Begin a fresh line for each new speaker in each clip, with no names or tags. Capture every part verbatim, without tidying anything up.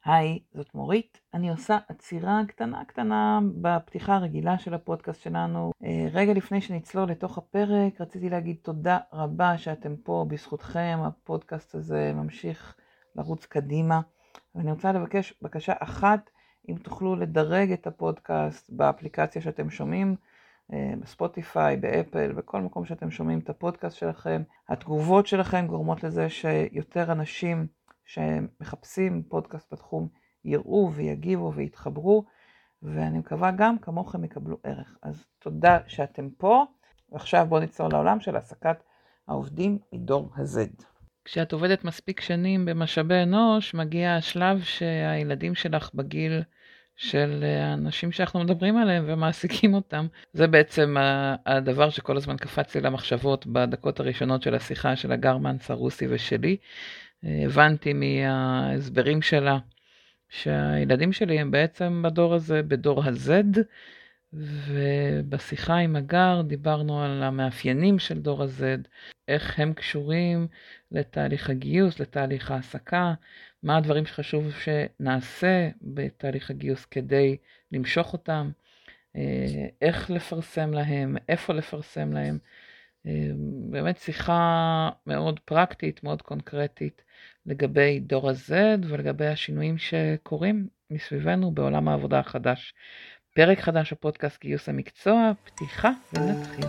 היי, זאת מורית. אני עושה עצירה קטנה קטנה בפתיחה הרגילה של הפודקאסט שלנו. אה, רגע לפני שנצלול לתוך הפרק, רציתי להגיד תודה רבה שאתם פה. בזכותכם הפודקאסט הזה ממשיך לרוץ קדימה. ואני רוצה לבקש בקשה אחת, אם תוכלו לדרג את הפודקאסט באפליקציה שאתם שומעים, אה, בספוטיפיי, באפל, בכל מקום שאתם שומעים את הפודקאסט שלכם. התגובות שלכם גורמות לזה שיותר אנשים שמחפשים פודקאסט בתחום יראו ויגיבו ויתחברו, ואני מקווה גם כמוכם יקבלו ערך. אז תודה שאתם פה, ועכשיו בואו נצלול לעולם של העסקת העובדים מדור ה-Z. כשאת עובדת מספיק שנים במשאבי אנוש, מגיע השלב שהילדים שלך בגיל של האנשים שאנחנו מדברים עליהם ומעסיקים אותם. זה בעצם הדבר שכל הזמן קפץ לי למחשבות בדקות הראשונות של השיחה של הגרמן, סרוסי ושלי. הבנתי מההסברים שלה שהילדים שלי הם בעצם בדור הזה, בדור ה-Z, ובשיחה עם הגר דיברנו על המאפיינים של דור ה-Z, איך הם קשורים לתהליך הגיוס, לתהליך העסקה, מה הדברים שחשוב שנעשה בתהליך הגיוס כדי למשוך אותם, איך לפרסם להם, איפה לפרסם להם. באמת שיחה מאוד פרקטית, מאוד קונקרטית לגבי דור ה-Z ולגבי השינויים שקורים מסביבנו בעולם העבודה החדש. פרק חדש בפודקאסט גיוס המקצוע, פתיחה ונתחיל.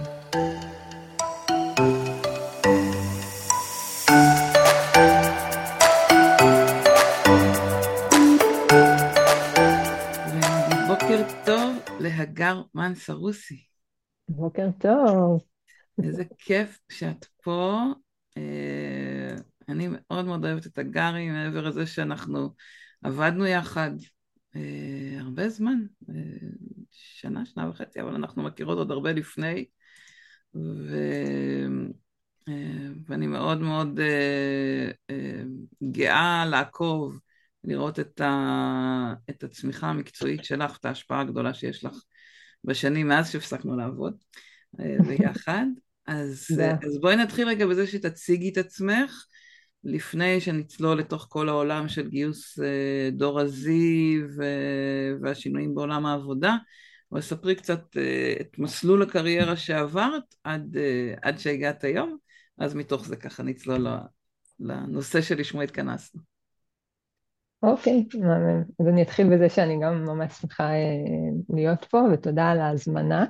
בוקר טוב להגר מנסרוסי.
בוקר טוב.
איזה כיף שאת פה. אני מאוד מאוד אוהבת את הגרי, מעבר לזה שאנחנו עבדנו יחד הרבה זמן, שנה, שנה וחצי, אבל אנחנו מכירות עוד הרבה לפני, ו... ואני מאוד מאוד גאה לעקוב, לראות את, ה... את הצמיחה המקצועית שלך, את ההשפעה הגדולה שיש לך בשנים מאז שהפסקנו לעבוד ביחד. אז, אז בואי נתחיל רגע בזה שתציגי את עצמך, לפני שנצלול לתוך כל העולם של גיוס דור ה-Z והשינויים בעולם העבודה, וספרי קצת את מסלול הקריירה שעברת עד, עד שהגעת היום, אז מתוך זה ככה נצלול לנושא שלשמו התכנסנו.
אוקיי, אז אני אתחיל בזה שאני גם ממש שמחה להיות פה, ותודה על ההזמנה.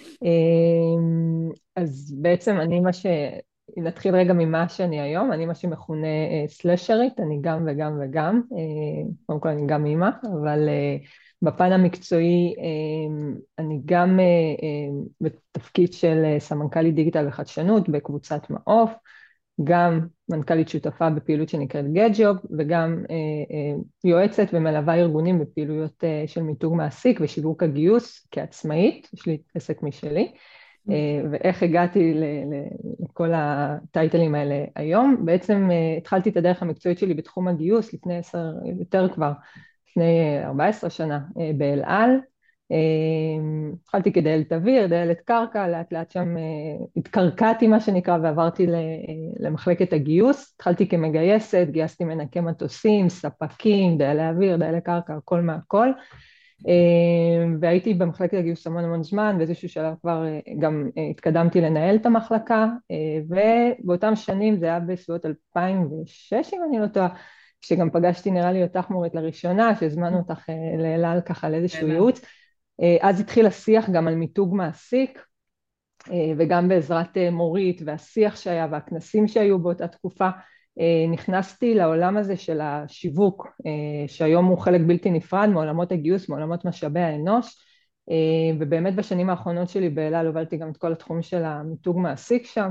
אז בעצם אני מה ש... נתחיל רגע ממה שאני היום, אני מה שמכונה סלשרית, אני גם וגם וגם, קודם כל אני גם אימא, אבל בפן המקצועי אני גם בתפקיד של סמנכ"לית דיגיטל וחדשנות בקבוצת מעוף, גם מנכ"לית שותפה בפעילות שנקראת GetJob, וגם יועצת ומלווה ארגונים בפעילויות של מיתוג מעסיק ושיווק הגיוס כעצמאית, יש לי עסק משלי. ואיך הגעתי לכל הטייטלים האלה היום. בעצם התחלתי את הדרך המקצועית שלי בתחום הגיוס לפני עשר, יותר כבר, לפני ארבע עשרה שנה באל על. התחלתי כדיילת אוויר, דיילת קרקע, לאט לאט שם התקרקעתי מה שנקרא ועברתי למחלקת הגיוס. התחלתי כמגייסת, גייסתי מנקי מטוסים, ספקים, דיילי אוויר, דיילי קרקע, הכל מהכל. והייתי במחלקת הגיוס המון המון זמן, באיזשהו שלב כבר גם התקדמתי לנהל את המחלקה, ובאותם שנים זה היה בסביבות אלפיים ושש אם אני לא טועה, שגם פגשתי נראה לי אותך מורית לראשונה, שהזמנו אותך לאל על ככה לאיזשהו ייעוץ, אז התחיל השיח גם על מיתוג מעסיק, וגם בעזרת מורית והשיח שהיה והכנסים שהיו באותה תקופה, נכנסתי לעולם הזה של השיווק, שהיום הוא חלק בלתי נפרד מעולמות הגיוס, מעולמות משאבי האנוש, ובאמת בשנים האחרונות שלי באל על הובלתי גם את כל התחום של המיתוג מעסיק שם,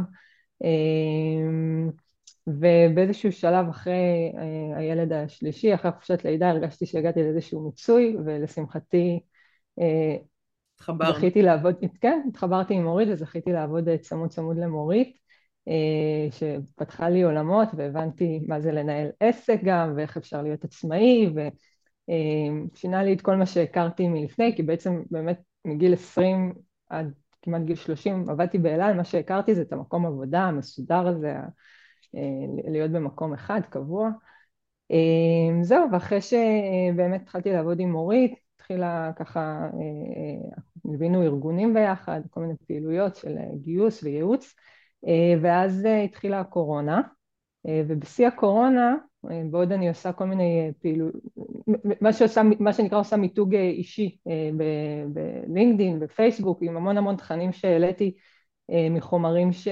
ובאיזשהו שלב אחרי הילד השלישי, אחרי חופשת לידה, הרגשתי שהגעתי לאיזשהו מיצוי, ולשמחתי זכיתי לעבוד, כן, התחברתי עם מורית וזכיתי לעבוד צמוד צמוד למורית, שפתחה לי עולמות והבנתי מה זה לנהל עסק גם ואיך אפשר להיות עצמאי, ושינה לי את כל מה שהכרתי מלפני, כי בעצם באמת מגיל עשרים עד כמעט גיל שלושים עבדתי באל על, מה שהכרתי זה את המקום עבודה המסודר הזה, להיות במקום אחד קבוע, זהו, ואחרי שבאמת התחלתי לעבוד עם אורית, התחילה ככה, ליווינו ארגונים ביחד, כל מיני פעילויות של גיוס וייעוץ, ואז התחילה הקורונה, ובשיא הקורונה, בעוד אני עושה כל מיני פעילות, מה שעושה, מה שנקרא עושה מיתוג אישי בלינקדין, בפייסבוק, עם המון המון תכנים שהעליתי מחומרים ש...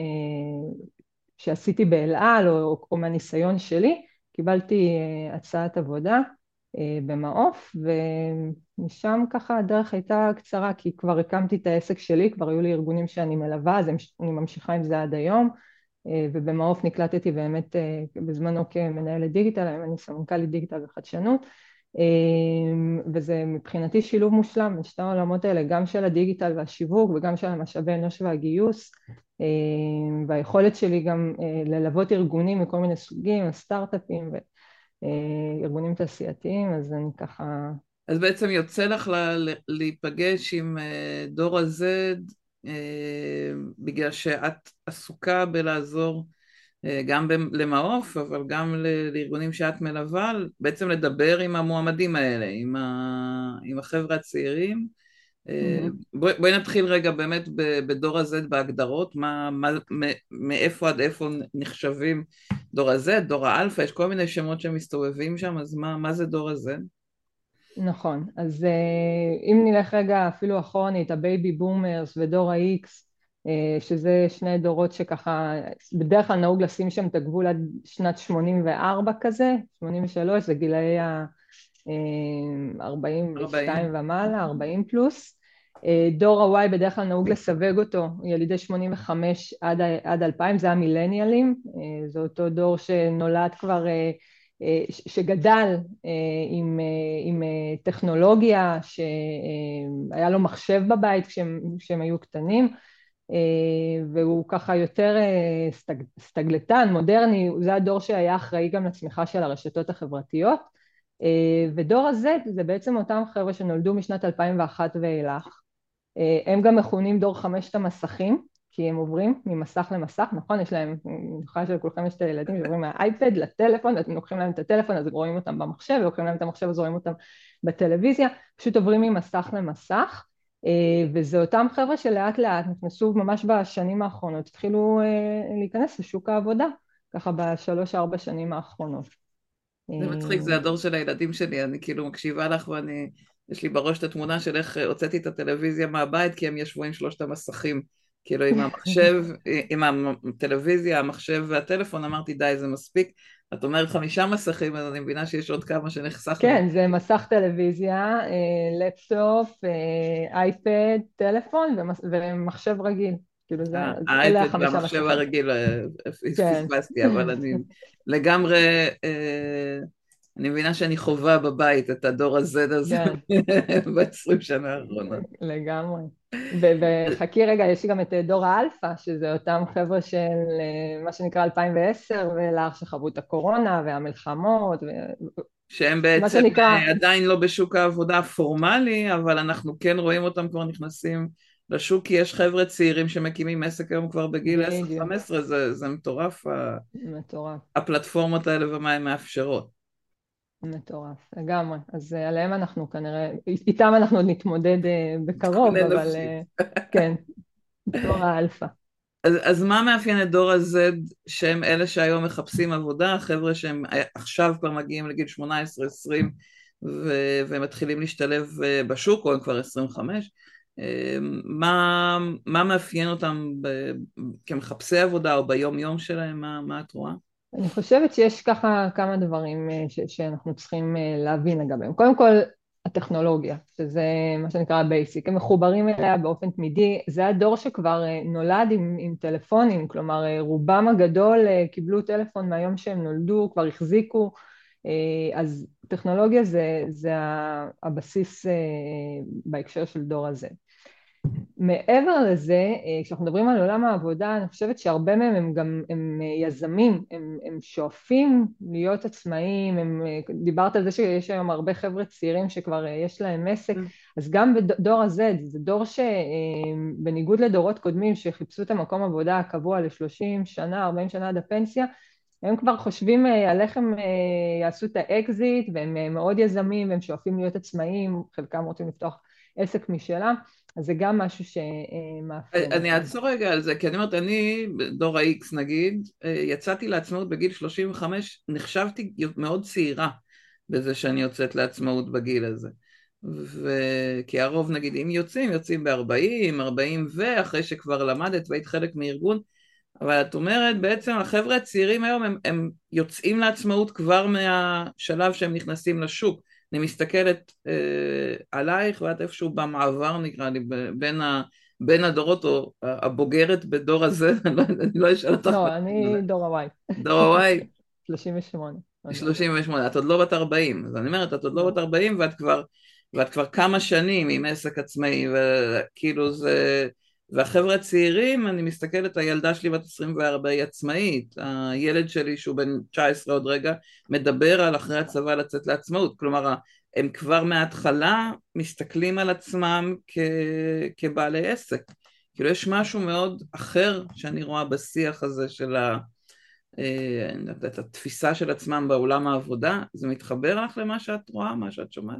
שעשיתי באלעל או, או מהניסיון שלי, קיבלתי הצעת עבודה במעוף, ומשם ככה הדרך הייתה קצרה, כי כבר הקמתי את העסק שלי, כבר היו לי ארגונים שאני מלווה, אז אני ממשיכה עם זה עד היום, ובמעוף נקלטתי באמת בזמנו כמנהלת דיגיטל, היום אני סמנכ"לית דיגיטל וחדשנות, וזה מבחינתי שילוב מושלם, בשתי העולמות האלה, גם של הדיגיטל והשיווק וגם של המשאבי אנוש והגיוס, והיכולת שלי גם ללוות ארגונים מכל מיני סוגים, סטארט-אפים וארגונים תעשייתיים, אז אני ככה...
אז בעצם יוצא לך להיפגש עם דור ה-Z, בגלל שאת עסוקה בלעזור גם למעוף, אבל גם לארגונים שאת מלווה, בעצם לדבר עם המועמדים האלה, עם, ה... עם החבר'ה הצעירים.
Mm-hmm.
בואי, בואי נתחיל רגע באמת בדור ה-Z בהגדרות, מה, מה, מאיפה עד איפה נחשבים דור ה-Z, דור האלפא, יש כל מיני שמות שמסתובבים שם, אז מה, מה זה דור ה-Z?
נכון, אז אם נלך רגע אפילו אחרונית, הבייבי בומרס ודור ה-X, שזה שני דורות שככה, בדרך כלל נהוג לשים שם את הגבול עד שנת שמונים וארבע כזה, שמונים ושלוש זה גילאי ה-ארבעים ושתיים ומעלה, ארבעים פלוס. דור ה-Y בדרך כלל נהוג לסווג אותו, ילידי שמונים וחמש עד, עד אלפיים, זה המילניאלים, זה אותו דור שנולד כבר, שגדל עם, עם טכנולוגיה, שהיה לו מחשב בבית כשהם, כשהם היו קטנים, והוא ככה יותר סטג, סטגלטן, מודרני, זה הדור שהיה אחראי גם לצמיחה של הרשתות החברתיות, ודור ה-Z זה בעצם אותם חבר'ה שנולדו משנת אלפיים ואחת ואילך, הם גם מכונים דור חמשת המסכים, כי הם עוברים ממסך למסך, נכון? יש להם, אני חושבת שלכולכם יש את הילדים שעוברים מהאייפד לטלפון, אתם לוקחים להם את הטלפון, אז רואים אותם במחשב, ולוקחים להם את המחשב, אז רואים אותם בטלוויזיה, פשוט עוברים ממסך למסך, וזה אותם חבר'ה שלאט לאט נכנסו ממש בשנים האחרונות, התחילו להיכנס לשוק העבודה, ככה בשלוש ארבע שנים האחרונות.
זה מצחיק, זה הדור של הילדים שלי, אני כאילו מקשיבה לך ואני, יש לי בראש את התמונה של איך הוצאתי את הטלוויזיה מהבית, כי הם ישבו עם שלושת המסכים, כאילו עם המחשב, עם הטלוויזיה, המחשב והטלפון, אמרתי די זה מספיק, את אומרת חמישה מסכים, אז אני מבינה שיש עוד כמה שנחסך.
כן, זה מסך טלוויזיה, לפטופ, אייפד, טלפון ומחשב רגיל. כאילו זה, אלה החמישה מסכים.
המחשב הרגיל פספסתי, אבל אני לגמרי, אני מבינה שאני חובה בבית את הדור הזה הזה ב-עשרים שנה האחרונות.
לגמרי. וחכי רגע, יש גם את דור האלפא, שזה אותם חבר'ה של מה שנקרא אלפיים ועשר, ולאח שחוו את הקורונה והמלחמות.
שהם בעצם עדיין לא בשוק העבודה הפורמלי, אבל אנחנו כן רואים אותם כבר נכנסים לשוק, כי יש חבר'ה צעירים שמקימים עסק היום כבר בגיל עשר חמש עשרה, זה, זה מטורף,
מטורף.
הפלטפורמות האלה ומה הן מאפשרות.
מטורף, לגמרי. אז עליהם אנחנו כנראה, איתם אנחנו נתמודד בקרוב, אבל כן, דור האלפא.
אז, אז מה מאפיין את דור ה-Z שהם אלה שהיום מחפשים עבודה, חבר'ה שהם עכשיו כבר מגיעים לגיל שמונה עשרה עשרים ו- ומתחילים להשתלב בשוק, או הם כבר עשרים וחמש, מה, מה מאפיין אותם ב- כמחפשי עבודה או ביום יום שלהם, מה, מה את רואה?
אני חושבת שיש ככה כמה דברים ש- שאנחנו צריכים להבין לגביהם. קודם כל, הטכנולוגיה, שזה מה שנקרא בייסיק, הם מחוברים אליה באופן תמידי, זה הדור שכבר נולד עם, עם טלפונים, כלומר רובם הגדול קיבלו טלפון מהיום שהם נולדו, כבר החזיקו, אז טכנולוגיה זה, זה הבסיס בהקשר של דור הזה. מעבר לזה, כשאנחנו מדברים על עולם העבודה, אני חושבת שהרבה מהם הם גם הם יזמים, הם, הם שואפים להיות עצמאים, הם, דיברת על זה שיש היום הרבה חבר'ה צעירים שכבר יש להם עסק, אז גם בדור הזה, זה דור שבניגוד לדורות קודמים שחיפשו את המקום עבודה הקבוע ל-שלושים שנה, ארבעים שנה עד הפנסיה, הם כבר חושבים על איך הם יעשו את האקזיט, והם מאוד יזמים, והם שואפים להיות עצמאיים, חלקם רוצים לפתוח עסק משלם, אז זה גם משהו שמאפיין
אני
אותם.
אעצור רגע על זה, כי אני אומרת, אני, דור ה-X נגיד, יצאתי לעצמאות בגיל שלושים וחמש, נחשבתי מאוד צעירה בזה שאני יוצאת לעצמאות בגיל הזה. וכי הרוב נגיד, אם יוצאים, יוצאים ב-ארבעים, ארבעים ואחרי שכבר למדת והיית חלק מארגון, אבל את אומרת, בעצם החבר'ה הצעירים היום, הם, הם יוצאים לעצמאות כבר מהשלב שהם נכנסים לשוק. אני מסתכלת אה, עלייך, ואת איפשהו במעבר נקרא לי, בין ה... בין הדורות, או הבוגרת בדור הזה, אני לא, אני לא אשאל אותך
לא,
בתחום הזה.
אני דור ה-Y,
דור ה-Y,
שלושים ושמונה. עוד מעט.
שלושים ושמונה, את עוד לא בת ארבעים, אז אני אומרת, את עוד לא
לא.
בת ארבעים, ואת כבר, ואת כבר כמה שנים עם עסק עצמאי, וכאילו זה, והחבר'ה הצעירים, אני מסתכלת, הילדה שלי בת עשרים וארבע היא עצמאית, הילד שלי שהוא בן תשע עשרה עוד רגע, מדבר על אחרי הצבא לצאת לעצמאות, כלומר, הם כבר מההתחלה מסתכלים על עצמם כ, כבעלי עסק, כאילו יש משהו מאוד אחר שאני רואה בשיח הזה של ה... את התפיסה של עצמם בעולם העבודה, זה מתחבר לך למה שאת רואה, מה שאת שומעת?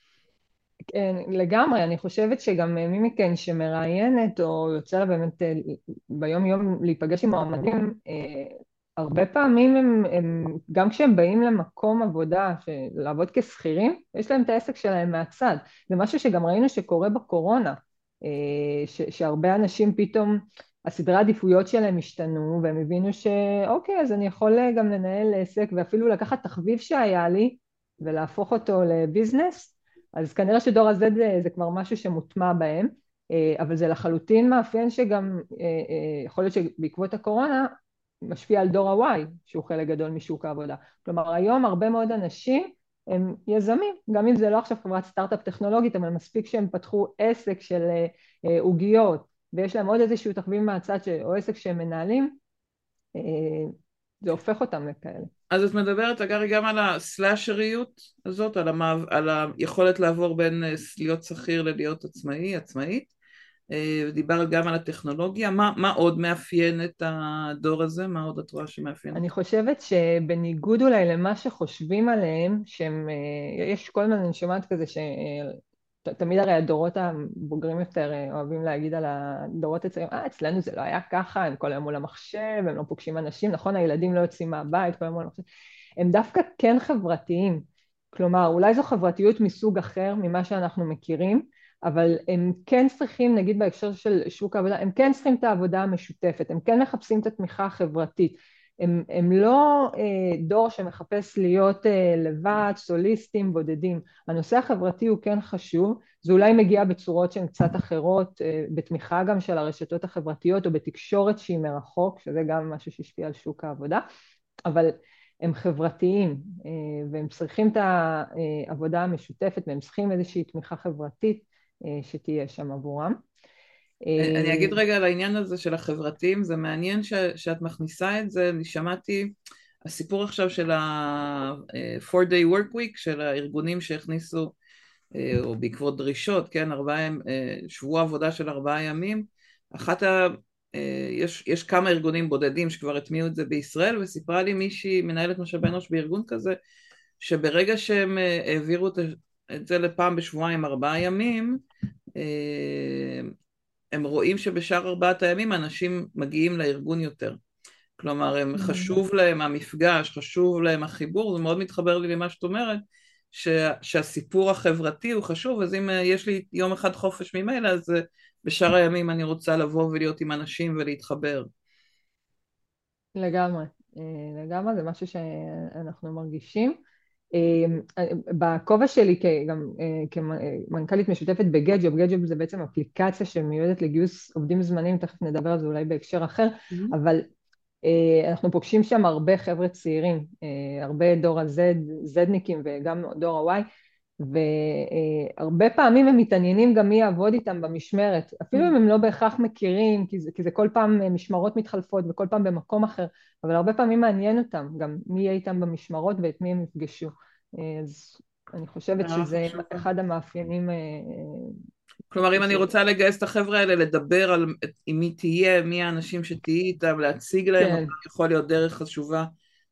כן, לגמרי, אני חושבת שגם מי מכן שמראיינת או יוצא לה באמת ביום יום להיפגש עם מועמדים, הרבה פעמים הם, הם, גם כשהם באים למקום עבודה, לעבוד כשכירים, יש להם את העסק שלהם מהצד. זה משהו שגם ראינו שקורה בקורונה, ש, שהרבה אנשים פתאום, הסדרי העדיפויות שלהם השתנו, והם הבינו שאוקיי, אז אני יכול גם לנהל עסק, ואפילו לקחת תחביב שהיה לי, ולהפוך אותו לביזנס, אז כנראה שדור ה-Z זה, זה כבר משהו שמוטמע בהם, אבל זה לחלוטין מאפיין שגם יכול להיות שבעקבות הקורונה, משפיע על דור ה-Y, שהוא חלק גדול משוק העבודה. כלומר, היום הרבה מאוד אנשים הם יזמים, גם אם זה לא עכשיו חברת סטארט-אפ טכנולוגית, אבל מספיק שהם פתחו עסק של עוגיות, ויש להם עוד איזשהו תחביב מהצד, או עסק שהם מנהלים, זה הופך אותם לכאלה.
אז את מדברת אגב גם על הסלאשריות הזאת, על, המעב, על היכולת לעבור בין להיות שכיר ללהיות עצמאי, עצמאית, ודיברת גם על הטכנולוגיה, מה, מה עוד מאפיין את הדור הזה? מה עוד את רואה שמאפיין
אני
אותו?
חושבת שבניגוד אולי למה שחושבים עליהם, שהם, יש כל הזמן, אני שומעת כזה שתמיד הרי הדורות הבוגרים יותר אוהבים להגיד על הדורות הצעירים, אה, אצלנו זה לא היה ככה, הם כל היום מול המחשב, הם לא פוגשים אנשים, נכון, הילדים לא יוצאים מהבית, כל היום מול המחשב, הם דווקא כן חברתיים, כלומר, אולי זו חברתיות מסוג אחר ממה שאנחנו מכירים, אבל הם כן צריכים, נגיד בהקשר של שוק העבודה, הם כן צריכים את העבודה המשותפת, הם כן מחפשים את התמיכה החברתית, הם, הם לא אה, דור שמחפש להיות אה, לבד, סוליסטים, בודדים. הנושא החברתי הוא כן חשוב, זה אולי מגיע בצורות שהן קצת אחרות, אה, בתמיכה גם של הרשתות החברתיות או בתקשורת שהיא מרחוק, שזה גם משהו שהשפיע על שוק העבודה, אבל הם חברתיים אה, והם צריכים את העבודה המשותפת והם צריכים איזושהי תמיכה חברתית אה, שתהיה שם עבורם.
אני אגיד רגע על העניין הזה של החברתיים, זה מעניין ש, שאת מכניסה את זה, אני שמעתי הסיפור עכשיו של ה-four day work week, של הארגונים שהכניסו, או בעקבות דרישות, כן, ארבעה, שבוע עבודה של ארבעה ימים, אחת ה... יש, יש כמה ארגונים בודדים שכבר הטמיעו את זה בישראל, וסיפרה לי מישהי, מנהלת משאבי אנוש בארגון כזה, שברגע שהם העבירו את זה לפעם בשבועיים ארבעה ימים, הם רואים שבשאר ארבעת הימים אנשים מגיעים לארגון יותר. כלומר, הם חשוב להם המפגש, חשוב להם החיבור, זה מאוד מתחבר לי למה שאת אומרת, שה, שהסיפור החברתי הוא חשוב, אז אם יש לי יום אחד חופש ממילא, אז בשאר הימים אני רוצה לבוא ולהיות עם אנשים ולהתחבר.
לגמרי, לגמרי, זה משהו שאנחנו מרגישים. בכובע שלי גם כמנכ"לית משותפת בגדג'וב, גדג'וב זה בעצם אפליקציה שמיועדת לגיוס עובדים זמניים, תכף נדבר על זה אולי בהקשר אחר, אבל אנחנו פוגשים שם הרבה חבר'ה צעירים, הרבה דור ה-Z, זדניקים וגם דור ה-Y, והרבה פעמים הם מתעניינים גם מי יעבוד איתם במשמרת, אפילו אם הם לא בהכרח מכירים, כי זה, כי זה כל פעם משמרות מתחלפות וכל פעם במקום אחר, אבל הרבה פעמים מעניין אותם גם מי יהיה איתם במשמרות ואת מי הם יפגשו. אז אני חושבת שזה אחד המאפיינים.
כלומר, אם אני רוצה לגייס את החבר'ה האלה, לדבר על עם מי תהיה, מי האנשים שתהיי איתם, להציג להם,
כן.
יכול להיות דרך חשובה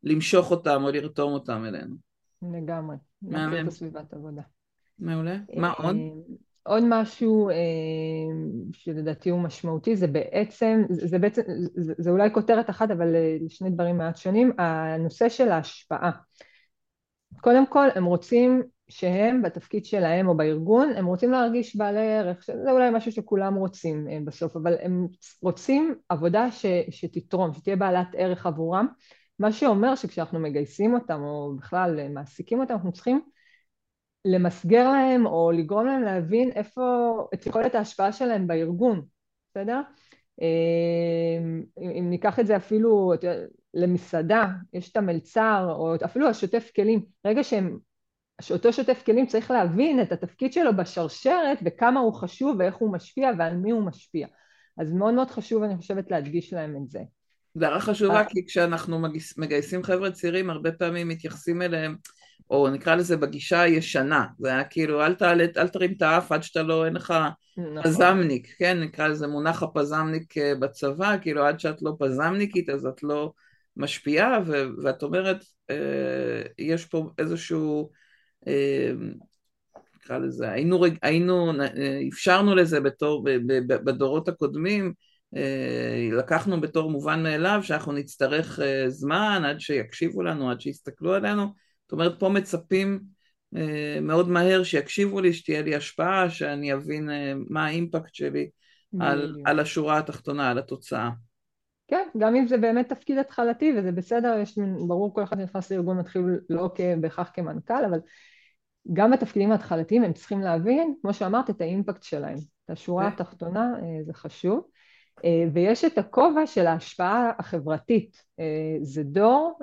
למשוך אותם או לרתום אותם אלינו.
לגמרי, להכיר את
מהמם,
הסביבת עבודה.
מעולה. מה עוד?
אה, עוד משהו אה, שלדעתי הוא משמעותי, זה בעצם, זה בעצם, זה, זה אולי כותרת אחת, אבל אה, שני דברים מעט שונים, הנושא של ההשפעה. קודם כל, הם רוצים שהם בתפקיד שלהם או בארגון, הם רוצים להרגיש בעלי ערך, שזה אולי משהו שכולם רוצים אה, בסוף, אבל הם רוצים עבודה ש, שתתרום, שתהיה בעלת ערך עבורם, מה שאומר שכשאנחנו מגייסים אותם או בכלל אה, מעסיקים אותם, אנחנו צריכים למסגר להם או לגרום להם להבין איפה, את יכולת ההשפעה שלהם בארגון, בסדר? אם, אם ניקח את זה אפילו למסעדה, יש את המלצר או אפילו השוטף כלים, רגע שהם, שאותו שוטף כלים צריך להבין את התפקיד שלו בשרשרת וכמה הוא חשוב ואיך הוא משפיע ועל מי הוא משפיע. אז מאוד מאוד חשוב, אני חושבת, להדגיש להם את זה.
זה הערה חשובה, כי כשאנחנו מגייס, מגייסים חבר'ה צעירים, הרבה פעמים מתייחסים אליהם, או נקרא לזה בגישה הישנה, זה היה כאילו, אל, תעלה, אל תרים את האף עד שאתה לא, אין לך
נכון.
פזמניק, כן, נקרא לזה מונח הפזמניק בצבא, כאילו עד שאת לא פזמניקית, אז את לא משפיעה, ו, ואת אומרת, אה, יש פה איזשהו, אה, נקרא לזה, היינו, היינו, אפשרנו לזה בתור, בדורות הקודמים, לקחנו בתור מובן מאליו שאנחנו נצטרך זמן עד שיקשיבו לנו, עד שיסתכלו עלינו, זאת אומרת פה מצפים מאוד מהר שיקשיבו לי, שתהיה לי השפעה, שאני אבין מה האימפקט שלי על,
בדיוק.
על השורה התחתונה, על התוצאה.
כן, גם אם זה באמת תפקיד התחלתי וזה בסדר, יש, ברור כל אחד נכנס לארגון מתחיל לא בהכרח כמנכ"ל, אבל גם בתפקידים ההתחלתיים הם צריכים להבין, כמו שאמרת, את האימפקט שלהם. את השורה התחתונה זה חשוב. ויש את הכובע של ההשפעה החברתית. זה דור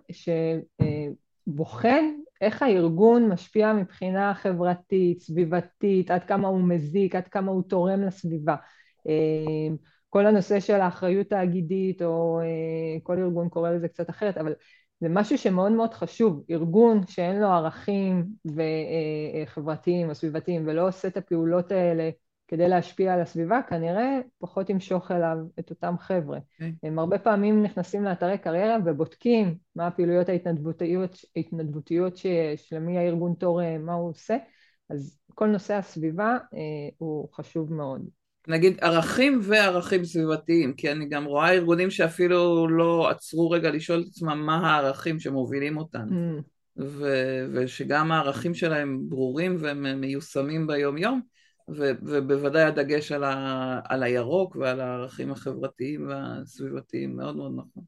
שבוחן איך הארגון משפיע מבחינה חברתית, סביבתית, עד כמה הוא מזיק, עד כמה הוא תורם לסביבה. כל הנושא של האחריות תאגידית, או כל ארגון קורא לזה קצת אחרת, אבל זה משהו שמאוד מאוד חשוב. ארגון שאין לו ערכים חברתיים או סביבתיים, ולא עושה את הפעולות האלה כדי להשפיע על הסביבה, כנראה פחות ימשוך אליו את אותם חבר'ה. Okay. הם הרבה פעמים נכנסים לאתרי קריירה ובודקים מה הפעילויות ההתנדבותיות, ההתנדבותיות שיש, למי הארגון תורם, מה הוא עושה, אז כל נושא הסביבה אה, הוא חשוב מאוד.
נגיד ערכים וערכים סביבתיים, כי אני גם רואה ארגונים שאפילו לא עצרו רגע לשאול את עצמם מה הערכים שמובילים אותם, mm. ו- ושגם הערכים שלהם ברורים והם מיושמים ביום יום, ו- ובוודאי הדגש על, ה- על הירוק ועל הערכים החברתיים והסביבתיים, מאוד מאוד נכון.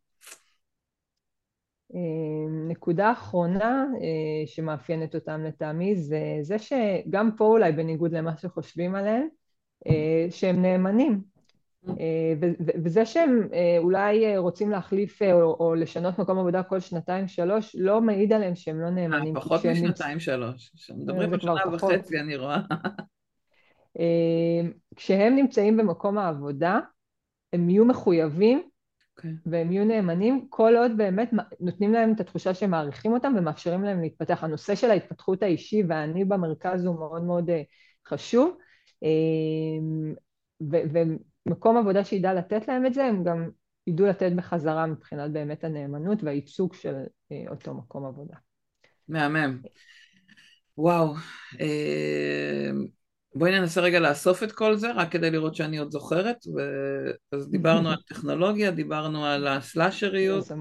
נקודה אחרונה שמאפיינת אותם לטעמי, זה זה שגם פה אולי בניגוד למה שחושבים עליהם, שהם נאמנים, וזה שהם אולי רוצים להחליף או, או לשנות מקום עבודה כל שנתיים שלוש, לא מעיד עליהם שהם לא נאמנים.
פחות משנתיים שלוש, מדברים על שנה וחצי אני רואה.
כשהם נמצאים במקום העבודה, הם יהיו מחויבים, okay. והם יהיו נאמנים, כל עוד באמת נותנים להם את התחושה שהם מעריכים אותם ומאפשרים להם להתפתח. הנושא של ההתפתחות האישי והאני במרכז הוא מאוד מאוד חשוב, ומקום עבודה שידע לתת להם את זה, הם גם ידעו לתת בחזרה מבחינת באמת הנאמנות והייצוג של אותו מקום עבודה.
מהמם. וואו. בואי ננסה רגע לאסוף את כל זה, רק כדי לראות שאני עוד זוכרת. אז דיברנו על טכנולוגיה, דיברנו על הסלאשריות.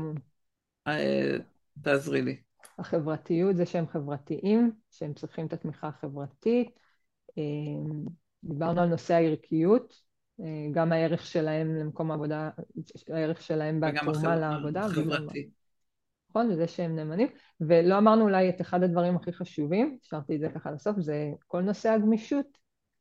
תעזרי לי.
החברתיות זה שהם חברתיים, שהם צריכים את התמיכה החברתית. דיברנו על נושא הערכיות, גם הערך שלהם למקום העבודה, הערך שלהם בתרומה לעבודה.
חברתי.
נכון, וזה שהם נאמנים. ולא אמרנו אולי את אחד הדברים הכי חשובים, שרתי את זה ככה לסוף, זה כל נושא הגמישות.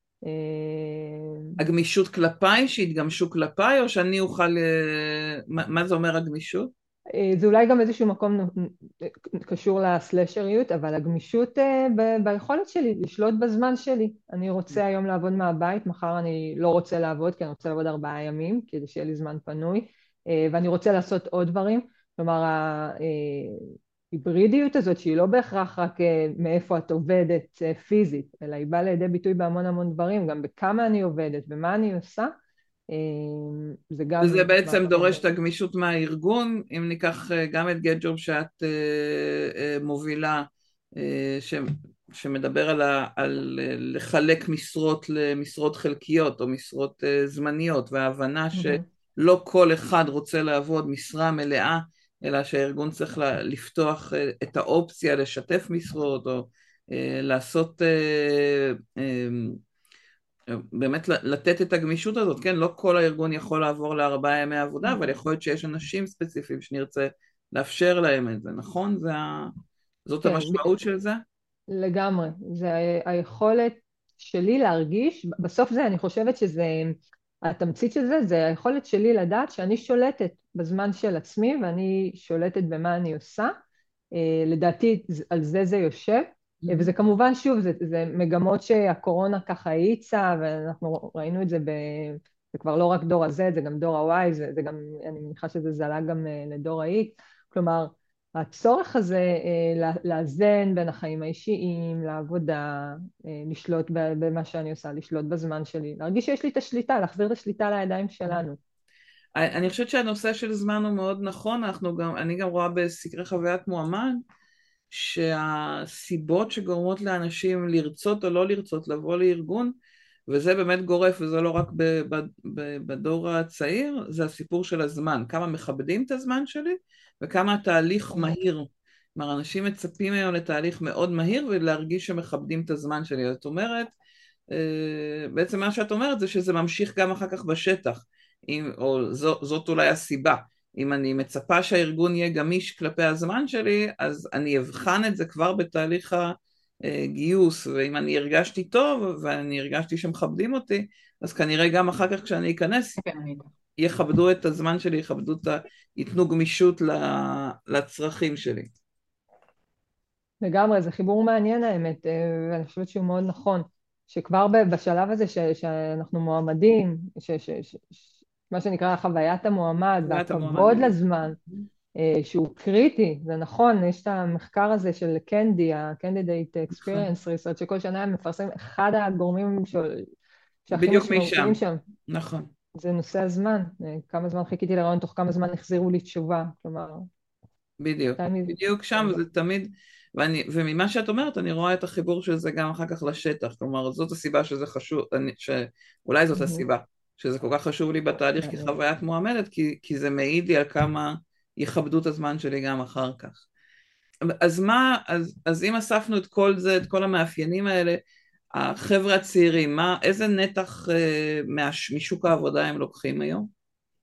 הגמישות כלפיי, שהתגמשו כלפיי, או שאני אוכל... מה זה אומר הגמישות?
זה אולי גם איזשהו מקום קשור לסלשריות, אבל הגמישות ב- ביכולת שלי, לשלוט בזמן שלי. אני רוצה היום לעבוד מהבית, מחר אני לא רוצה לעבוד, כי אני רוצה לעבוד ארבעה ימים, כדי שיהיה לי זמן פנוי, ואני רוצה לעשות עוד דברים. כלומר, ההיברידיות הזאת, שהיא לא בהכרח רק מאיפה את עובדת פיזית, אלא היא באה לידי ביטוי בהמון המון דברים, גם בכמה אני עובדת, ומה אני עושה, זה גם
וזה בעצם
מעבר לזה.
דורש את הגמישות מהארגון, אם ניקח גם את GetJob שאת מובילה, ש, שמדבר על, ה, על לחלק משרות למשרות חלקיות או משרות זמניות, וההבנה שלא כל אחד רוצה לעבוד משרה מלאה, אלא שהארגון צריך לפתוח את האופציה לשתף משרות או לעשות באמת לתת את הגמישות הזאת, כן, לא כל הארגון יכול לעבור לארבעה ימי עבודה, אבל יכול להיות שיש אנשים ספציפיים שנרצה לאפשר להם את זה, נכון? זה ה... זאת
כן,
המשמעות של זה?
לגמרי. זה ה- היכולת שלי להרגיש, בסוף זה, אני חושבת שזה, התמצית של זה, זה היכולת שלי לדעת שאני שולטת בזמן של עצמי, ואני שולטת במה אני עושה. אה, לדעתי על זה זה יושב. אה, וזה כמובן, שוב, זה, זה מגמות שהקורונה ככה האיצה, ואנחנו ראינו את זה, ב, זה כבר לא רק דור ה-Z, זה גם דור ה-Y, זה, זה גם, אני מניחה שזה זלה גם אה, לדור ה-X. כלומר, הצורך הזה אה, לאזן בין החיים האישיים, לעבודה, אה, לשלוט במה שאני עושה, לשלוט בזמן שלי, להרגיש שיש לי את השליטה, להחזיר את השליטה לידיים שלנו.
אני חושבת שהנושא של זמן הוא מאוד נכון, אנחנו גם, אני גם רואה בסקרי חוויית מועמד, שהסיבות שגורמות לאנשים לרצות או לא לרצות לבוא לארגון, וזה באמת גורף, וזה לא רק בדור הצעיר, זה הסיפור של הזמן, כמה מכבדים את הזמן שלי, וכמה התהליך מהיר. כלומר, אנשים מצפים היום לתהליך מאוד מהיר, ולהרגיש שמכבדים את הזמן שלי. זאת אומרת, בעצם מה שאת אומרת זה שזה ממשיך גם אחר כך בשטח, או זאת אולי הסיבה. אם אני מצפה שהארגון יהיה גמיש כלפי הזמן שלי, אז אני אבחן את זה כבר בתהליך הגיוס, ואם אני הרגשתי טוב, ואני הרגשתי שמכבדים אותי, אז כנראה גם אחר כך כשאני אכנס, יכבדו את הזמן שלי, יכבדו את ה... ייתנו גמישות לצרכים שלי.
לגמרי, זה חיבור מעניין האמת, ואני חושבת שהוא מאוד נכון, שכבר בשלב הזה ש, שאנחנו מועמדים, ש, ש, ש, ש, מה שנקרא חוויית המועמד, והכבוד לזמן, שהוא קריטי, זה נכון, יש את המחקר הזה של קנדי, ה-Candidate Experience Research, שכל שנה הם מפרסמים, אחד הגורמים שהכי משמעותיים שם.
נכון.
זה נושא הזמן, כמה זמן חיכיתי לרעיון, תוך כמה זמן החזירו לי תשובה, כלומר...
בדיוק, בדיוק שם, וזה תמיד, ואני, וממה שאת אומרת, אני רואה את החיבור של זה גם אחר כך לשטח, כלומר, זאת הסיבה שזה חשוב, אני, שאולי זאת הסיבה, שזה כל כך חשוב לי בתהליך כחוויית מועמדת, כי, כי זה מעיד לי על כמה יכבדו את הזמן שלי גם אחר כך. אז מה, אז, אז אם אספנו את כל זה, את כל המאפיינים האלה, החבר'ה הצעירים, מה, איזה נתח אה, משוק העבודה הם לוקחים היום?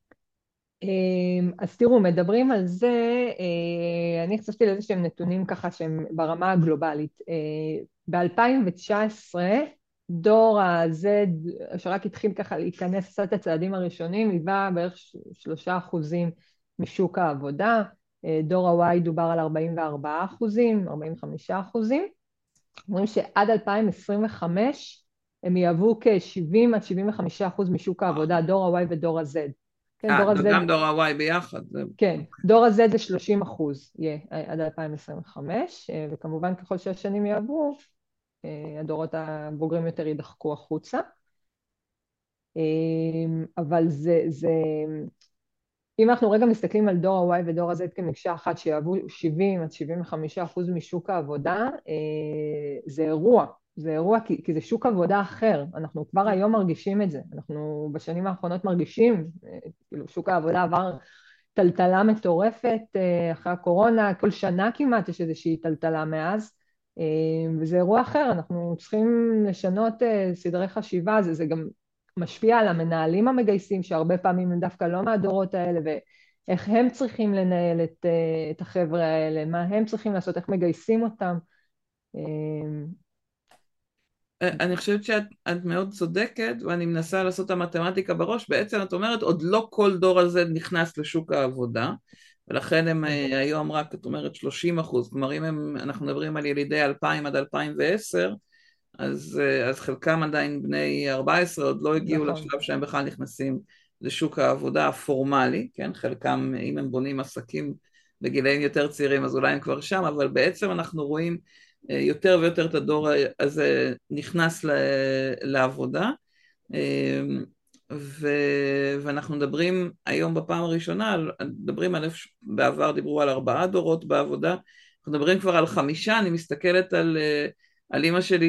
אז תראו, מדברים על זה, אני חשפתי לאיזה שהם נתונים ככה שהם ברמה הגלובלית. ב-אלפיים תשע עשרה דור ה-Z, שרק התחיל ככה להיכנס, עשה את הצעדים הראשונים, היווה בערך שלושה אחוזים משוק העבודה, דור ה-Y דובר על ארבעים וארבעה אחוזים, ארבעים וחמישה אחוזים. אומרים שעד אלפיים עשרים וחמש הם יהוו כ-שבעים עד שבעים וחמישה אחוז משוק העבודה, דור ה-Y ודור ה-Z.
כן, דור ה-Z... גם דור ה-Y ביחד.
כן, דור ה-Z זה שלושים אחוז יהיה עד אלפיים עשרים וחמש, וכמובן ככל שהשנים יעברו, הדורות הבוגרים יותר יידחקו החוצה. אבל זה, זה... אם אנחנו רגע מסתכלים על דור ה-Y ודור ה-Z כמקשה אחת שיעברו שבעים עד שבעים וחמישה אחוז משוק העבודה, זה אירוע. זה אירוע כי, כי זה שוק עבודה אחר, אנחנו כבר היום מרגישים את זה, אנחנו בשנים האחרונות מרגישים, כאילו שוק העבודה עבר טלטלה מטורפת אחרי הקורונה, כל שנה כמעט יש איזושהי טלטלה מאז, וזה אירוע אחר, אנחנו צריכים לשנות סדרי חשיבה, זה, זה גם משפיע על המנהלים המגייסים, שהרבה פעמים הם דווקא לא מהדורות האלה, ואיך הם צריכים לנהל את, את החבר'ה האלה, מה הם צריכים לעשות, איך מגייסים אותם.
אני חושבת שאת את מאוד צודקת, ואני מנסה לעשות את המתמטיקה בראש, בעצם את אומרת, עוד לא כל דור הזה נכנס לשוק העבודה, ולכן הם היום רק, את אומרת, שלושים אחוז, כלומר אם הם, אנחנו מדברים על ילידי אלפיים עד אלפיים ועשר, אז, אז חלקם עדיין בני ארבע עשרה, עוד לא הגיעו נכון. לשלב שהם בכלל נכנסים לשוק העבודה הפורמלי, כן, חלקם אם הם בונים עסקים בגילאים יותר צעירים, אז אולי הם כבר שם, אבל בעצם אנחנו רואים יותר ויותר את הדור הזה נכנס לעבודה, ו... ואנחנו מדברים היום בפעם הראשונה, על- מדברים על, איפה- בעבר דיברו על ארבעה דורות בעבודה, אנחנו מדברים כבר על חמישה. אני מסתכלת על, אה, על אימא שלי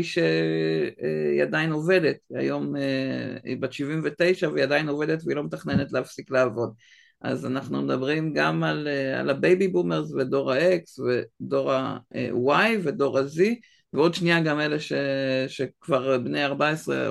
שהיא עדיין עובדת, היום אה, היא בת שבעים ותשע והיא עדיין עובדת והיא לא מתכננת להפסיק לעבוד. אז אנחנו מדברים גם על, אה, על הבייבי בומרס ודור ה-X ודור ה-Y ודור ה-Z, ועוד שנייה גם אלה ש... שכבר בני ארבע עשרה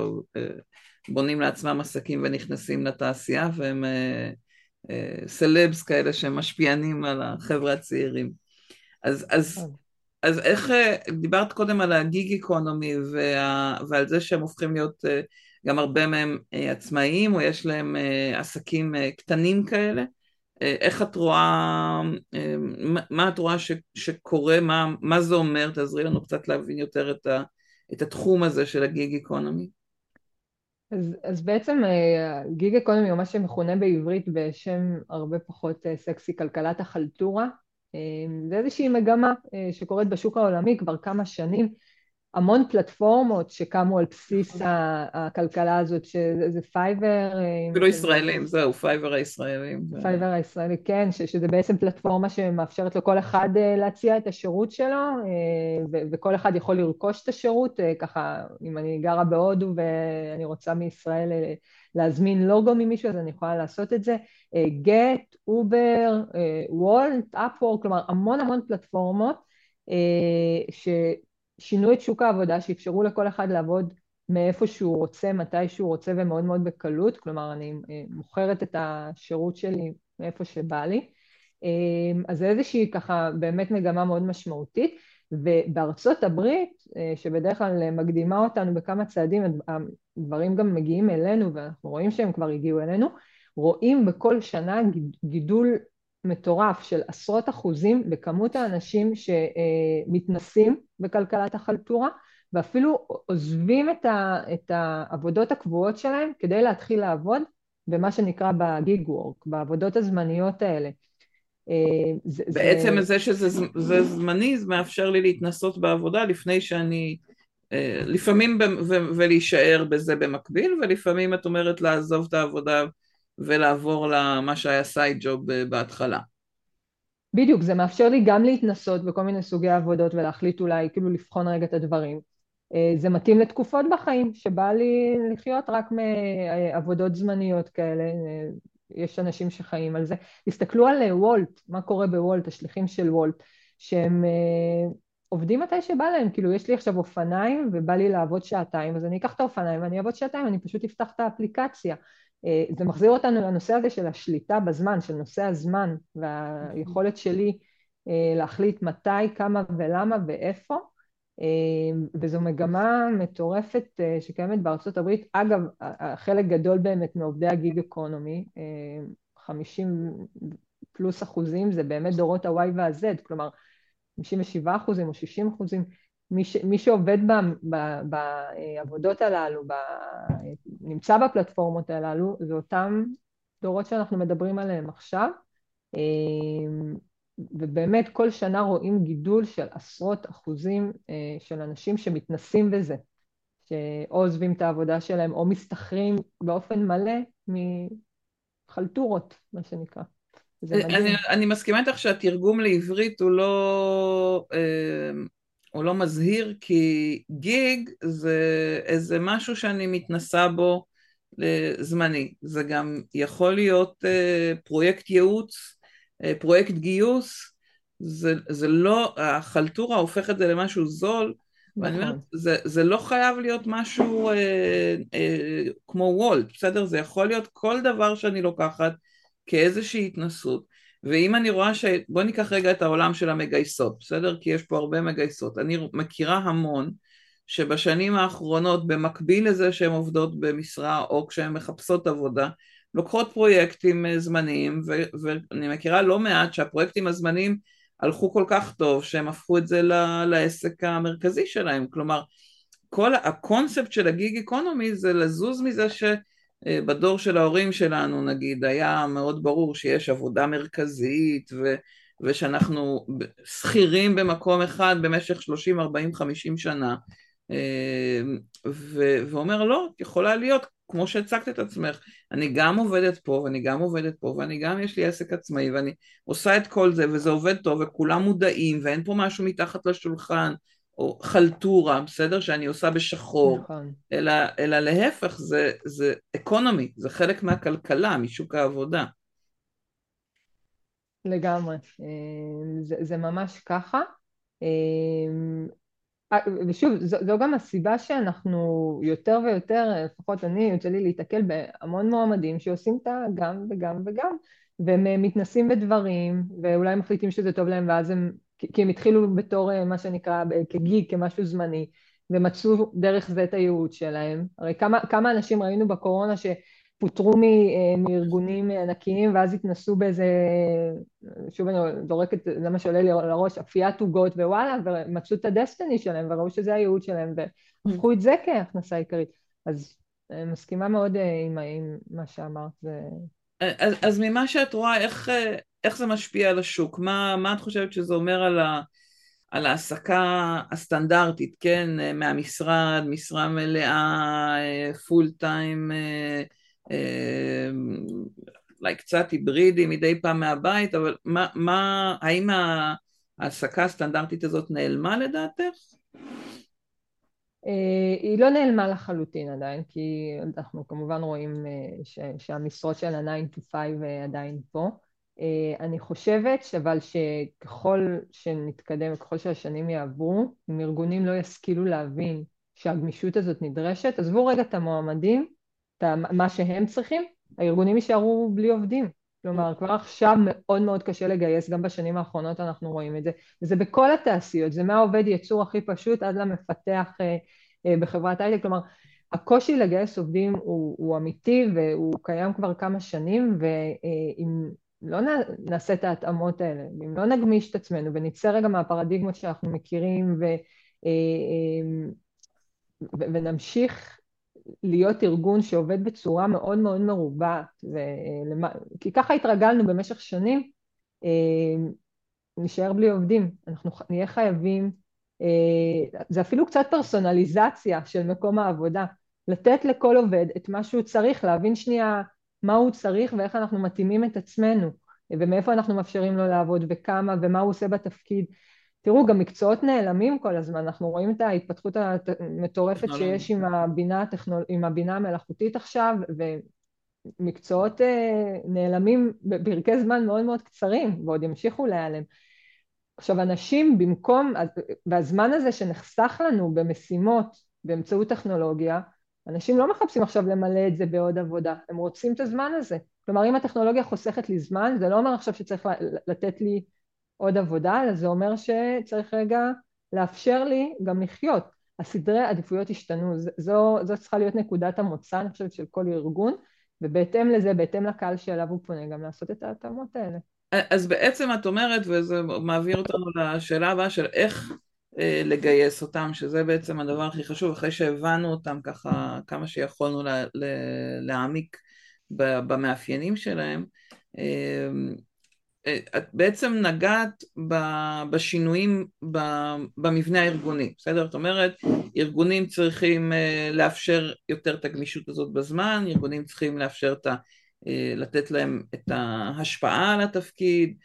בונים לעצמם עסקים ונכנסים לתעשייה, והם אה, אה, סלבס כאלה שהם משפיענים על החבר'ה הצעירים. אז, אז, אז איך, אה, דיברת קודם על הגיג איקונומי וה, ועל זה שהם הופכים להיות, אה, גם הרבה מהם אה, עצמאיים, או יש להם אה, עסקים אה, קטנים כאלה. אה, איך את רואה, אה, מה, מה את רואה ש, שקורה, מה, מה זה אומר? תעזרי לנו קצת להבין יותר את, ה, את התחום הזה של הגיג איקונומי.
אז, אז בעצם גיג אקונומי, או מה שמכונה בעברית בשם הרבה פחות אה, סקסי, כלכלת החלטורה, אה, זה איזושהי מגמה אה, שקורית בשוק העולמי כבר כמה שנים. המון פלטפורמות שקמו על בסיס ה- הכלכלה הזאת, שזה פייבר, אם
אפילו
אתם...
ישראלים, זהו, פייבר הישראלים.
פייבר הישראלי, כן, ש, שזה בעצם פלטפורמה שמאפשרת לכל אחד uh, להציע את השירות שלו, uh, ו- וכל אחד יכול לרכוש את השירות, uh, ככה, אם אני גרה בהודו ואני רוצה מישראל uh, להזמין לוגו ממישהו, אז אני יכולה לעשות את זה. גט, אובר, וולט, אפוורק, כלומר המון המון פלטפורמות uh, ששינו את שוק העבודה, שאפשרו לכל אחד לעבוד מאיפה שהוא רוצה, מתי שהוא רוצה ומאוד מאוד בקלות, כלומר אני מוכרת את השירות שלי מאיפה שבא לי. אז זה איזושהי ככה באמת מגמה מאוד משמעותית, ובארצות הברית, שבדרך כלל מקדימה אותנו בכמה צעדים, הדברים גם מגיעים אלינו ואנחנו רואים שהם כבר הגיעו אלינו, רואים בכל שנה גידול מטורף של עשרות אחוזים בכמות האנשים שמתנסים בכלכלת החלטורה, ואפילו עוזבים את, ה, את העבודות הקבועות שלהם כדי להתחיל לעבוד במה שנקרא בגיג וורק, בעבודות הזמניות האלה. זה,
בעצם
זה...
זה שזה זה זמני, זה מאפשר לי להתנסות בעבודה לפני שאני, לפעמים ב, ו, ולהישאר בזה במקביל, ולפעמים את אומרת לעזוב את העבודה ולעבור למה שהיה סייד ג'וב בהתחלה.
בדיוק, זה מאפשר לי גם להתנסות בכל מיני סוגי עבודות ולהחליט אולי, כאילו לבחון רגע את הדברים. זה מתאים לתקופות בחיים, שבא לי לחיות רק מעבודות זמניות כאלה, יש אנשים שחיים על זה. תסתכלו על וולט, מה קורה בוולט, השליחים של וולט, שהם עובדים מתי שבא להם, כאילו יש לי עכשיו אופניים ובא לי לעבוד שעתיים, אז אני אקח את האופניים ואני אעבוד שעתיים, אני פשוט אפתח את האפליקציה. זה מחזיר אותנו לנושא הזה של השליטה בזמן, של נושא הזמן, והיכולת שלי להחליט מתי, כמה ולמה ואיפה, וזו מגמה מטורפת שקיימת בארצות הברית. אגב, חלק גדול באמת מעובדי הגיג אקונומי, חמישים פלוס אחוזים, זה באמת דורות ה-Y וה-Z, כלומר, חמישים ושבעה אחוזים או שישים אחוזים, מי, ש, מי שעובד ב, ב, בעבודות הללו, ב, נמצא בפלטפורמות הללו, זה אותם דורות שאנחנו מדברים עליהם עכשיו, ובאמת כל שנה רואים גידול של עשרות אחוזים של אנשים שמתנסים בזה, שאו עוזבים את העבודה שלהם או מסתחרים באופן מלא מחלטורות, מה שנקרא. זה מדהים.
אני, אני מסכימה איתך שהתרגום לעברית הוא לא, הוא לא מזהיר, כי גיג זה איזה משהו שאני מתנסה בו זמני. זה גם יכול להיות פרויקט ייעוץ, פרויקט גיוס, זה, זה לא, החלטורה הופכת את זה למשהו זול, ואני אומרת, זה, זה לא חייב להיות משהו אה, אה, כמו וולט, בסדר? זה יכול להיות כל דבר שאני לוקחת כאיזושהי התנסות, ואם אני רואה ש... בוא ניקח רגע את העולם של המגייסות, בסדר? כי יש פה הרבה מגייסות. אני מכירה המון שבשנים האחרונות, במקביל לזה שהן עובדות במשרה או כשהן מחפשות עבודה, לוקחות פרויקטים זמניים, ו... ואני מכירה לא מעט שהפרויקטים הזמניים הלכו כל כך טוב שהם הפכו את זה ל... לעסק המרכזי שלהם. כלומר, כל הקונספט של הגיג איקונומי זה לזוז מזה שבדור של ההורים שלנו נגיד היה מאוד ברור שיש עבודה מרכזית ו, ושאנחנו שכירים במקום אחד במשך שלושים, ארבעים, חמישים שנה, ו, ואומר לא, יכולה להיות כמו שהצגת את עצמך, אני גם עובדת פה ואני גם עובדת פה ואני גם יש לי עסק עצמאי ואני עושה את כל זה וזה עובד טוב וכולם מודעים ואין פה משהו מתחת לשולחן או חלטורה, בסדר? שאני עושה בשחור,
נכון.
אלא, אלא להפך, זה, זה אקונומי, זה חלק מהכלכלה, משוק העבודה.
לגמרי. אה, זה, זה ממש ככה. אה, אה, ושוב, זו, זו גם הסיבה שאנחנו יותר ויותר, לפחות אני, יוצא לי להתקל בהמון מועמדים שעושים את הגם וגם וגם, והם אה, מתנסים בדברים, ואולי מחליטים שזה טוב להם, ואז הם, כי כי הם התחילו בתור אה, מה שנקרא ב- כגיג, כמשהו זמני, ומצאו דרך זה את הייעוד שלהם. הרי כמה, כמה אנשים ראינו בקורונה שפוטרו מ, אה, מארגונים ענקיים, ואז התנסו באיזה, שוב אני זורקת, זה מה שעולה לי לראש, אפיית עוגות ווואלה, ומצאו את הדסטיני שלהם, וראו שזה הייעוד שלהם, והפכו את זה כהכנסה עיקרית. אז אני מסכימה מאוד אה, עם, עם מה שאמרת. זה...
אז, אז ממה שאת רואה, איך, איך זה משפיע על השוק? מה, מה את חושבת שזה אומר על ה... על העסקה הסטנדרטית, כן, מהמשרד, משרה מלאה, פול טיים, אולי קצת היברידי מדי פעם מהבית, אבל מה, מה, האם ההעסקה הסטנדרטית הזאת נעלמה לדעתך?
אה, היא לא נעלמה לחלוטין עדיין, כי אנחנו כמובן רואים אה, ש, שהמשרות של ה-ניין to five אה, עדיין פה. אה, אני חושבת אבל שככל שנתקדם וככל שהשנים יעברו, אם ארגונים לא ישכילו להבין שהגמישות הזאת נדרשת, עזבו רגע את המועמדים, את ה- מה שהם צריכים, הארגונים יישארו בלי עובדים. כלומר, כבר עכשיו מאוד מאוד קשה לגייס, גם בשנים האחרונות אנחנו רואים את זה, וזה בכל התעשיות, זה מהעובד ייצור הכי פשוט עד למפתח אה, אה, בחברת הייטק, כלומר, הקושי לגייס עובדים הוא, הוא אמיתי והוא קיים כבר כמה שנים, ואם לא נעשה את ההתאמות האלה, אם לא נגמיש את עצמנו ונצא רגע מהפרדיגמות שאנחנו מכירים ו, אה, אה, ו, ונמשיך להיות ארגון שעובד בצורה מאוד מאוד מרובעת, ולמה, כי ככה התרגלנו במשך שנים, אה, נשאר בלי עובדים, אנחנו נהיה חייבים, אה, זה אפילו קצת פרסונליזציה של מקום העבודה, לתת לכל עובד את מה שהוא צריך, להבין שנייה מה הוא צריך ואיך אנחנו מתאימים את עצמנו, ומאיפה אנחנו מאפשרים לו לעבוד וכמה ומה הוא עושה בתפקיד. תראו, גם מקצועות נעלמים כל הזמן, אנחנו רואים את ההתפתחות המטורפת
טכנולוגיה.
שיש עם הבינה, הטכנול... עם הבינה המלאכותית עכשיו, ומקצועות אה, נעלמים בפרקי זמן מאוד מאוד קצרים, ועוד ימשיכו להיעלם. עכשיו, אנשים במקום, והזמן הזה שנחסך לנו במשימות באמצעות טכנולוגיה, אנשים לא מחפשים עכשיו למלא את זה בעוד עבודה, הם רוצים את הזמן הזה. כלומר, אם הטכנולוגיה חוסכת לי זמן, זה לא אומר עכשיו שצריך לתת לי עוד עבודה, אלא זה אומר שצריך רגע לאפשר לי גם לחיות. הסדרי העדיפויות השתנו, זו, זו צריכה להיות נקודת המוצא, אני חושבת, של כל ארגון, ובהתאם לזה, בהתאם לקהל שאליו הוא פונה, גם לעשות את ההתאמות האלה.
אז בעצם את אומרת, וזה מעביר אותנו לשאלה הבאה של איך אה, לגייס אותם, שזה בעצם הדבר הכי חשוב, אחרי שהבנו אותם ככה כמה שיכולנו לה, לה, להעמיק במאפיינים שלהם. אה, את בעצם נגעת בשינויים במבנה הארגוני, בסדר? זאת אומרת, ארגונים צריכים לאפשר יותר את הגמישות הזאת בזמן, ארגונים צריכים לאפשר את ה... לתת להם את ההשפעה על התפקיד,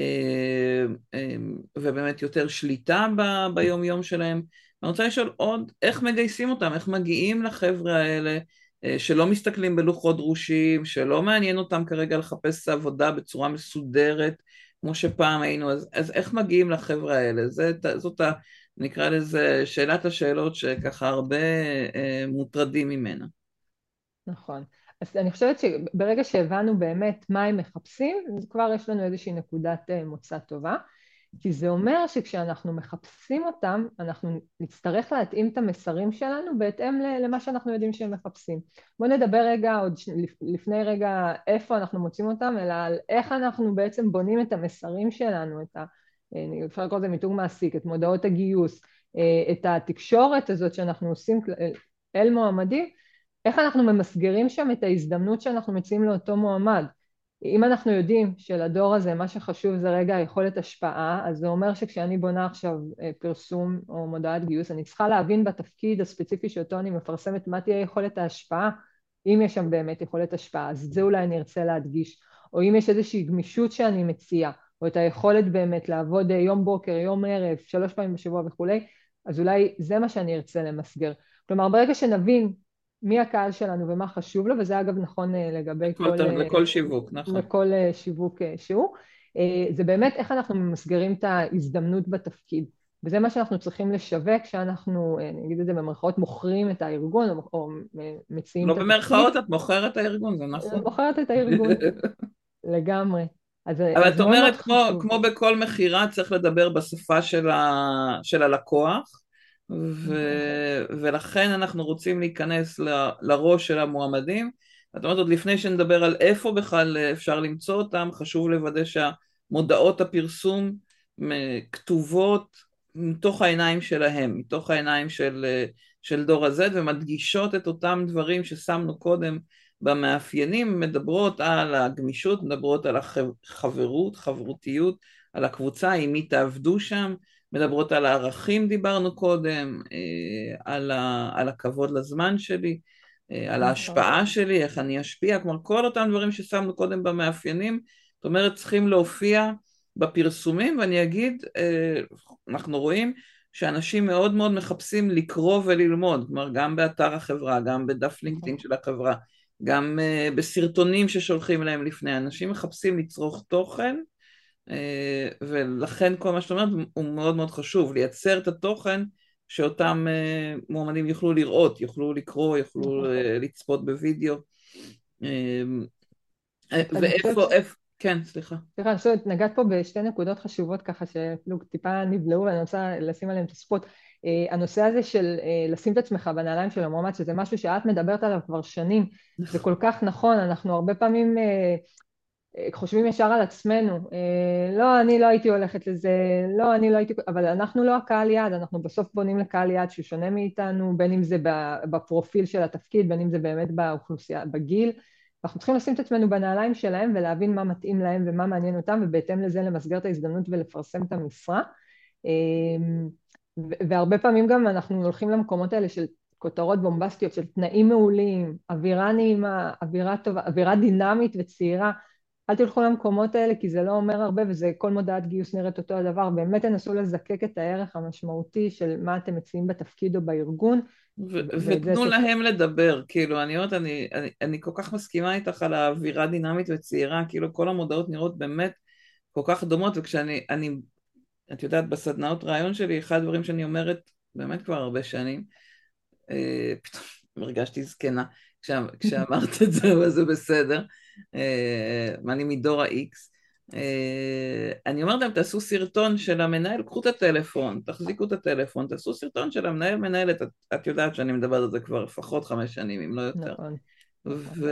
ובאמת יותר שליטה ביום יום שלהם. אני רוצה לשאול עוד, איך מגייסים אותם, איך מגיעים לחבר'ה האלה, שלא מסתכלים בלוחות דרושים, שלא מעניין אותם כרגע לחפש עבודה בצורה מסודרת, כמו שפעם היינו, אז, אז איך מגיעים לחבר'ה האלה? זה, זאת, ה, נקרא לזה, שאלת השאלות שככה הרבה אה, מוטרדים ממנה.
נכון. אז אני חושבת שברגע שהבנו באמת מה הם מחפשים, אז כבר יש לנו איזושהי נקודת מוצא טובה. כי זה אומר שכשאנחנו מחפשים אותם, אנחנו נצטרך להתאים את המסרים שלנו בהתאם למה שאנחנו יודעים שהם מחפשים. בואו נדבר רגע, עוד לפני רגע, איפה אנחנו מוצאים אותם, אלא על איך אנחנו בעצם בונים את המסרים שלנו, את ה... אפשר לקרוא לזה מיתוג מעסיק, את מודעות הגיוס, את התקשורת הזאת שאנחנו עושים אל מועמדים, איך אנחנו ממסגרים שם את ההזדמנות שאנחנו מציעים לאותו מועמד. אם אנחנו יודעים שלדור הזה מה שחשוב זה רגע היכולת השפעה, אז זה אומר שכשאני בונה עכשיו פרסום או מודעת גיוס, אני צריכה להבין בתפקיד הספציפי שאותו אני מפרסמת מה תהיה יכולת ההשפעה. אם יש שם באמת יכולת השפעה, אז זה אולי אני ארצה להדגיש, או אם יש איזושהי גמישות שאני מציעה, או את היכולת באמת לעבוד יום בוקר, יום ערב, שלוש פעמים בשבוע וכולי, אז אולי זה מה שאני ארצה למסגר. כלומר, ברגע שנבין מי הקהל שלנו ומה חשוב לו, וזה אגב נכון לגבי
לכל,
כל,
לכל שיווק, נכון.
לכל שיווק שהוא, זה באמת איך אנחנו ממסגרים את ההזדמנות בתפקיד. וזה מה שאנחנו צריכים לשווק, כשאנחנו, אני אגיד את זה במרכאות, מוכרים את הארגון, או, או מציעים
לא
את התפקיד.
במרכאות, את מוכרת את הארגון, זה נכון.
מוכרת את הארגון, לגמרי. אז,
אבל את
אז מאוד מאוד
אומרת, כמו,
חשוב.
כמו בכל מכירה, צריך לדבר בשפה של, ה, של הלקוח, ו, ולכן אנחנו רוצים להיכנס ל, לראש של המועמדים. את אומרת, עוד לפני שנדבר על איפה בכלל אפשר למצוא אותם, חשוב לוודא שהמודעות הפרסום כתובות מתוך העיניים שלהם, מתוך העיניים של, של דור ה-Z, ומדגישות את אותם דברים ששמנו קודם במאפיינים, מדברות על הגמישות, מדברות על החברות, חברותיות, על הקבוצה, עם מי תעבדו שם, מדברות על הערכים, דיברנו קודם, על, ה, על הכבוד לזמן שלי, על ההשפעה שלי, איך אני אשפיע, כלומר כל אותם דברים ששמנו קודם במאפיינים, זאת אומרת צריכים להופיע בפרסומים, ואני אגיד, אנחנו רואים שאנשים מאוד מאוד מחפשים לקרוא וללמוד, כלומר גם באתר החברה, גם בדף לינקדאין של החברה, גם uh, בסרטונים ששולחים להם לפני, אנשים מחפשים לצרוך תוכן, uh, ולכן כל מה שאתה אומר הוא מאוד מאוד חשוב, לייצר את התוכן שאותם uh, מועמדים יוכלו לראות, יוכלו לקרוא, יוכלו uh, לצפות בווידאו, uh, ואיפה, איפה, כן, סליחה.
סליחה, אני חושבת, נגעת פה בשתי נקודות חשובות ככה שאפילו טיפה נבלעו, ואני רוצה לשים עליהם את הספוט. הנושא הזה של לשים את עצמך בנעליים של המועמד, שזה משהו שאת מדברת עליו כבר שנים, זה כל כך נכון, אנחנו הרבה פעמים חושבים ישר על עצמנו, לא, אני לא הייתי הולכת לזה, לא, אני לא הייתי, אבל אנחנו לא הקהל יעד, אנחנו בסוף בונים לקהל יעד שהוא שונה מאיתנו, בין אם זה בפרופיל של התפקיד, בין אם זה באמת באוכלוסייה, בגיל, אנחנו צריכים לשים את עצמנו בנעליים שלהם ולהבין מה מתאים להם ומה מעניין אותם, ובהתאם לזה למסגר את ההזדמנות ולפרסם את המשרה. והרבה פעמים גם אנחנו הולכים למקומות האלה של כותרות בומבסטיות, של תנאים מעולים, אווירה נעימה, אווירה טובה, אווירה דינמית וצעירה. אל תלכו למקומות האלה כי זה לא אומר הרבה, וזה כל מודעת גיוס נראית אותו הדבר. באמת תנסו לזקק את הערך המשמעותי של מה אתם מציעים בתפקיד או בארגון,
ותנו להם לדבר, כאילו, אני אומרת, אני, אני, אני כל כך מסכימה איתך על האווירה דינמית וצעירה, כאילו כל המודעות נראות באמת כל כך דומות, וכשאני, אני, את יודעת, בסדנאות רעיון שלי, אחד הדברים שאני אומרת, באמת כבר הרבה שנים, אה, פתאום הרגשתי זקנה, כשה, כשאמרת את זה, אבל זה בסדר, אה, אני מדור ה-X, אני אומרת להם, תעשו סרטון של המנהל, קחו את הטלפון, תחזיקו את הטלפון, תעשו סרטון של המנהל, מנהלת, את, את יודעת שאני מדבר על זה כבר לפחות חמש שנים, אם לא יותר.
נכון.
ו...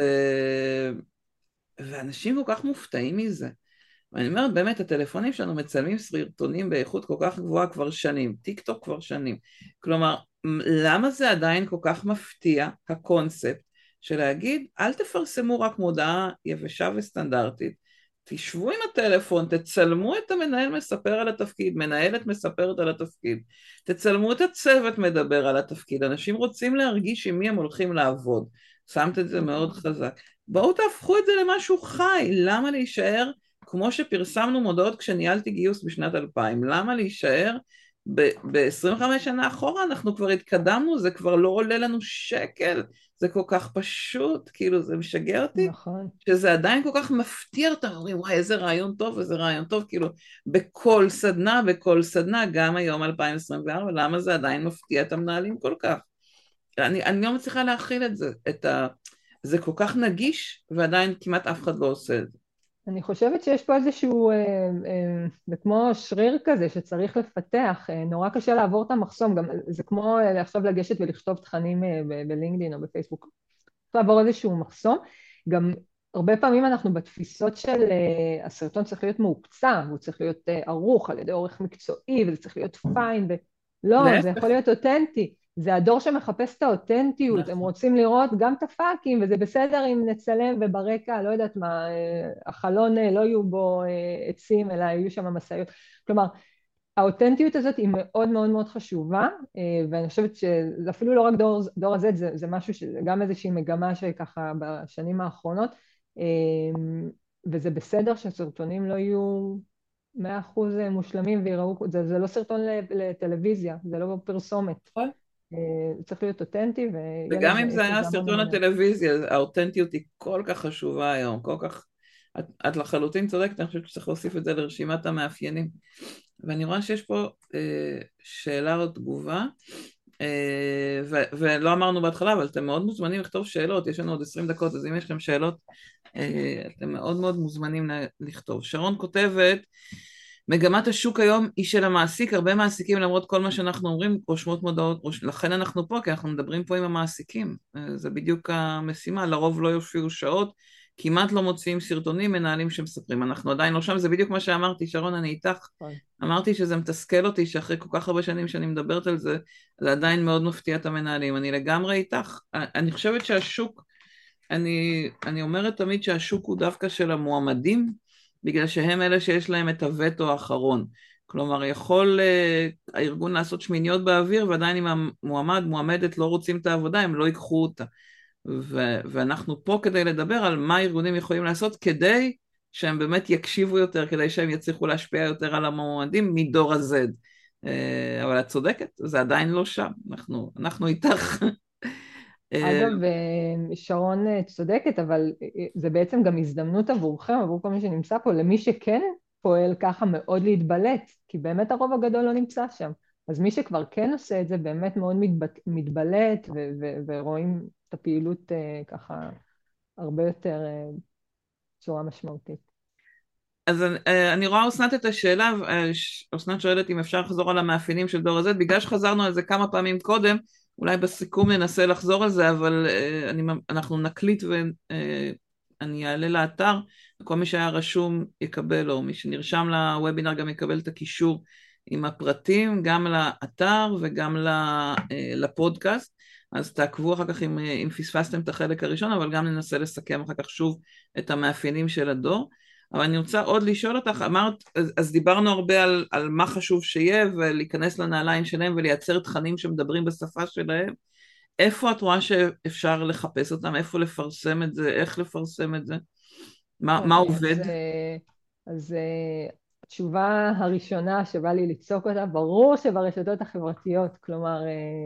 ואנשים כל כך מופתעים מזה. ואני אומרת, באמת, הטלפונים שלנו מצלמים סרטונים באיכות כל כך גבוהה כבר שנים, טיק טוק כבר שנים. כלומר, למה זה עדיין כל כך מפתיע, הקונספט, של להגיד, אל תפרסמו רק מודעה יבשה וסטנדרטית, תשבו עם הטלפון, תצלמו את המנהל מספר על התפקיד, מנהלת מספרת על התפקיד, תצלמו את הצוות מדבר על התפקיד, אנשים רוצים להרגיש עם מי הם הולכים לעבוד, שמת את זה מאוד חזק, בואו תהפכו את זה למשהו חי, למה להישאר, כמו שפרסמנו מודעות כשניהלתי גיוס בשנת אלפיים, למה להישאר ב-עשרים וחמש שנה אחורה, אנחנו כבר התקדמנו, זה כבר לא עולה לנו שקל, זה כל כך פשוט, כאילו זה משגע אותי,
נכון.
שזה עדיין כל כך מפתיע אותם, אומרים וואי איזה רעיון טוב, איזה רעיון טוב, כאילו בכל סדנה, בכל סדנה, גם היום אלפיים עשרים וארבע, למה זה עדיין מפתיע את המנהלים כל כך? אני, אני לא מצליחה להכיל את זה, את ה... זה כל כך נגיש, ועדיין כמעט אף אחד לא עושה את זה.
אני חושבת שיש פה איזשהו, אה, אה, זה כמו שריר כזה שצריך לפתח, אה, נורא קשה לעבור את המחסום, גם זה כמו אה, עכשיו לגשת ולכתוב תכנים אה, בלינקדאין או בפייסבוק, לעבור איזשהו מחסום, גם הרבה פעמים אנחנו בתפיסות של אה, הסרטון צריך להיות מעוקצה, והוא צריך להיות אה, ערוך על ידי עורך מקצועי, וזה צריך להיות פיין, ולא, זה יכול להיות אותנטי, זה הדור שמחפש את האותנטיות, הם רוצים לראות גם את הפאקים, וזה בסדר אם נצלם וברקע, לא יודעת מה, החלון לא יהיו בו עצים, אלא יהיו שם מסעיות. כלומר, האותנטיות הזאת היא מאוד מאוד מאוד חשובה, ואני חושבת שזה אפילו לא רק דור, דור הזה, זה, זה משהו שגם איזושהי מגמה שככה בשנים האחרונות, וזה בסדר שהסרטונים לא יהיו מאה אחוז מושלמים ויראו, זה, זה לא סרטון לטלוויזיה, זה לא פרסומת. צריך להיות אותנטי,
וגם אם
יש
זה היה
לזה המון
סרטון
המון.
הטלוויזיה, האותנטיות היא כל כך חשובה היום, כל כך, את, את לחלוטין צודקת, אני חושבת שצריך להוסיף את זה לרשימת המאפיינים. ואני רואה שיש פה אה, שאלה או תגובה, אה, ו, ולא אמרנו בהתחלה, אבל אתם מאוד מוזמנים לכתוב שאלות, יש לנו עוד עשרים דקות, אז אם יש לכם שאלות, אה, אתם מאוד מאוד מוזמנים לכתוב. שרון כותבת, מגמת השוק היום היא של המעסיק, הרבה מעסיקים למרות כל מה שאנחנו אומרים רושמות מודעות, רוש... לכן אנחנו פה, כי אנחנו מדברים פה עם המעסיקים, זה בדיוק המשימה, לרוב לא יופיעו שעות, כמעט לא מוציאים סרטונים, מנהלים שמספרים, אנחנו עדיין לא שם, זה בדיוק מה שאמרתי, שרון אני איתך, אמרתי שזה מתסכל אותי, שאחרי כל כך הרבה שנים שאני מדברת על זה, זה עדיין מאוד מפתיע את המנהלים, אני לגמרי איתך, אני חושבת שהשוק, אני, אני אומרת תמיד שהשוק הוא דווקא של המועמדים, בגלל שהם אלה שיש להם את הווטו האחרון. כלומר, יכול uh, הארגון לעשות שמיניות באוויר, ועדיין אם המועמד, מועמדת לא רוצים את העבודה, הם לא ייקחו אותה. ו- ואנחנו פה כדי לדבר על מה הארגונים יכולים לעשות, כדי שהם באמת יקשיבו יותר, כדי שהם יצליחו להשפיע יותר על המועמדים מדור ה-Z. Uh, אבל את צודקת, זה עדיין לא שם, אנחנו, אנחנו איתך.
אגב, שרון צודקת, אבל זה בעצם גם הזדמנות עבורכם, עבור כל מי שנמצא פה, למי שכן פועל ככה מאוד להתבלט, כי באמת הרוב הגדול לא נמצא שם. אז מי שכבר כן עושה את זה באמת מאוד מתבלט, ו- ו- ורואים את הפעילות ככה הרבה יותר בצורה משמעותית.
אז אני רואה אסנת את השאלה, אסנת שואלת אם אפשר לחזור על המאפיינים של דור ה-Z, בגלל שחזרנו על זה כמה פעמים קודם, אולי בסיכום ננסה לחזור על זה, אבל אני, אנחנו נקליט ואני אעלה לאתר, וכל מי שהיה רשום יקבל, או מי שנרשם לוובינר גם יקבל את הקישור עם הפרטים, גם לאתר וגם לפודקאסט, אז תעקבו אחר כך אם, אם פספסתם את החלק הראשון, אבל גם ננסה לסכם אחר כך שוב את המאפיינים של הדור. אבל אני רוצה עוד לשאול אותך, אמרת, אז, אז דיברנו הרבה על, על מה חשוב שיהיה ולהיכנס לנעליים שלהם ולייצר תכנים שמדברים בשפה שלהם. איפה את רואה שאפשר לחפש אותם? איפה לפרסם את זה? איך לפרסם את זה? מה, מה
אוקיי,
עובד?
אז, אז התשובה הראשונה שבא לי לצעוק אותה, ברור שברשתות החברתיות, כלומר,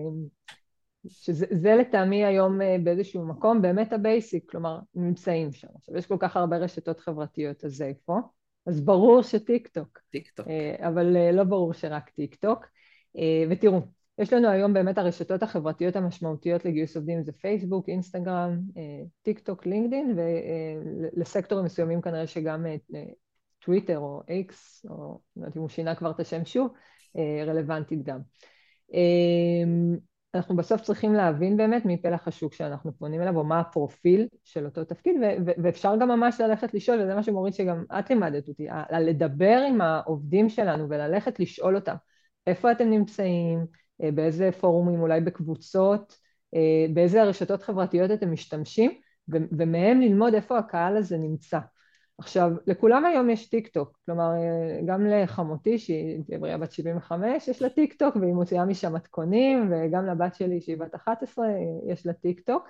שזה זה לטעמי היום באיזשהו מקום באמת הבייסיק, כלומר נמצאים שם. עכשיו יש כל כך הרבה רשתות חברתיות, אז זה איפה? אז ברור שטיק טוק,
טיק טוק.
אבל לא ברור שרק טיק טוק. ותראו, יש לנו היום באמת הרשתות החברתיות המשמעותיות לגיוס עובדים, זה פייסבוק, אינסטגרם, טיק טוק, לינקדין, ולסקטורים מסוימים כנראה שגם טוויטר או איקס, או לא יודעת אם הוא שינה כבר את השם שוב, רלוונטית גם. אנחנו בסוף צריכים להבין באמת מי פלח השוק שאנחנו פונים אליו, או מה הפרופיל של אותו תפקיד, ואפשר גם ממש ללכת לשאול, וזה מה שמוריד שגם את לימדת אותי, לדבר עם העובדים שלנו וללכת לשאול אותם, איפה אתם נמצאים, באיזה פורומים, אולי בקבוצות, באיזה רשתות חברתיות אתם משתמשים, ומהם ללמוד איפה הקהל הזה נמצא. עכשיו, לכולם היום יש טיק טוק, כלומר, גם לחמותי, שהיא בריאה בת שבעים וחמש, יש לה טיק טוק, והיא מוציאה משם מתכונים, וגם לבת שלי, שהיא בת אחת עשרה, יש לה טיק טוק.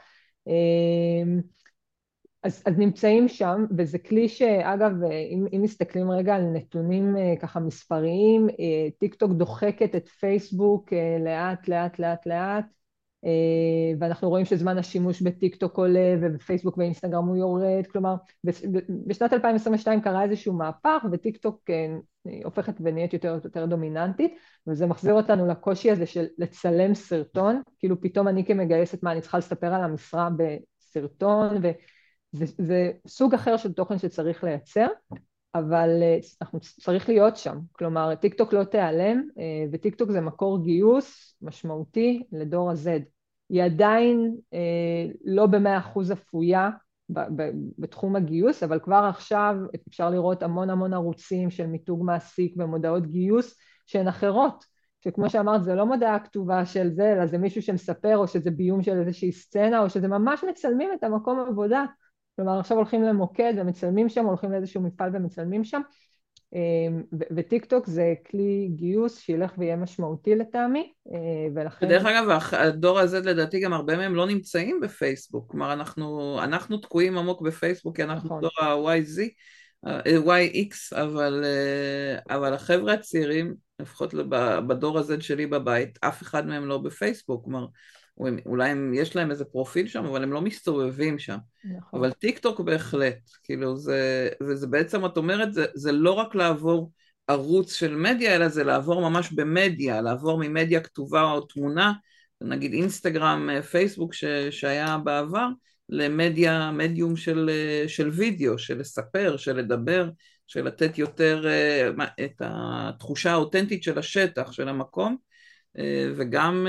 אז, אז נמצאים שם, וזה כלי שאגב, אם, אם מסתכלים רגע על נתונים ככה מספריים, טיק טוק דוחקת את פייסבוק לאט, לאט, לאט, לאט, ואנחנו רואים שזמן השימוש בטיק טוק עולה ובפייסבוק ואינסטגרם הוא יורד, כלומר בשנת אלפיים עשרים ושתיים קרה איזשהו מהפך וטיק טוק הופכת ונהיית יותר יותר דומיננטית, וזה מחזיר אותנו לקושי הזה של לצלם סרטון, כאילו פתאום אני כמגייסת מה אני צריכה לספר על המשרה בסרטון, וזה סוג אחר של תוכן שצריך לייצר, אבל אנחנו צריך להיות שם, כלומר טיק טוק לא תיעלם, וטיק טוק זה מקור גיוס משמעותי לדור ה-Z. היא עדיין לא במאה אחוז אפויה בתחום הגיוס, אבל כבר עכשיו אפשר לראות המון המון ערוצים של מיתוג מעסיק ומודעות גיוס שהן אחרות, שכמו שאמרת זה לא מודעה כתובה של זה, אלא זה מישהו שמספר, או שזה ביום של איזושהי סצנה, או שזה ממש מצלמים את המקום העבודה, כלומר עכשיו הולכים למוקד ומצלמים שם, הולכים לאיזשהו מפעל ומצלמים שם, וטיק טוק זה כלי גיוס שילך ויהיה משמעותי לטעמי, ולכן...
ודרך אגב, הדור הזה לדעתי גם הרבה מהם לא נמצאים בפייסבוק, כלומר אנחנו, אנחנו תקועים עמוק בפייסבוק כי אנחנו
נכון.
דור ה-וואי זי, וואי אקס, אבל, אבל החבר'ה הצעירים, לפחות בדור הזה שלי בבית, אף אחד מהם לא בפייסבוק, כלומר אולי הם, יש להם איזה פרופיל שם, אבל הם לא מסתובבים שם.
נכון.
אבל טיק טוק בהחלט, כאילו זה, וזה בעצם, את אומרת, זה, זה לא רק לעבור ערוץ של מדיה, אלא זה לעבור ממש במדיה, לעבור ממדיה כתובה או תמונה, נגיד אינסטגרם, פייסבוק ש, שהיה בעבר, למדיה, מדיום של, של וידאו, של לספר, של לדבר, של לתת יותר את התחושה האותנטית של השטח, של המקום, וגם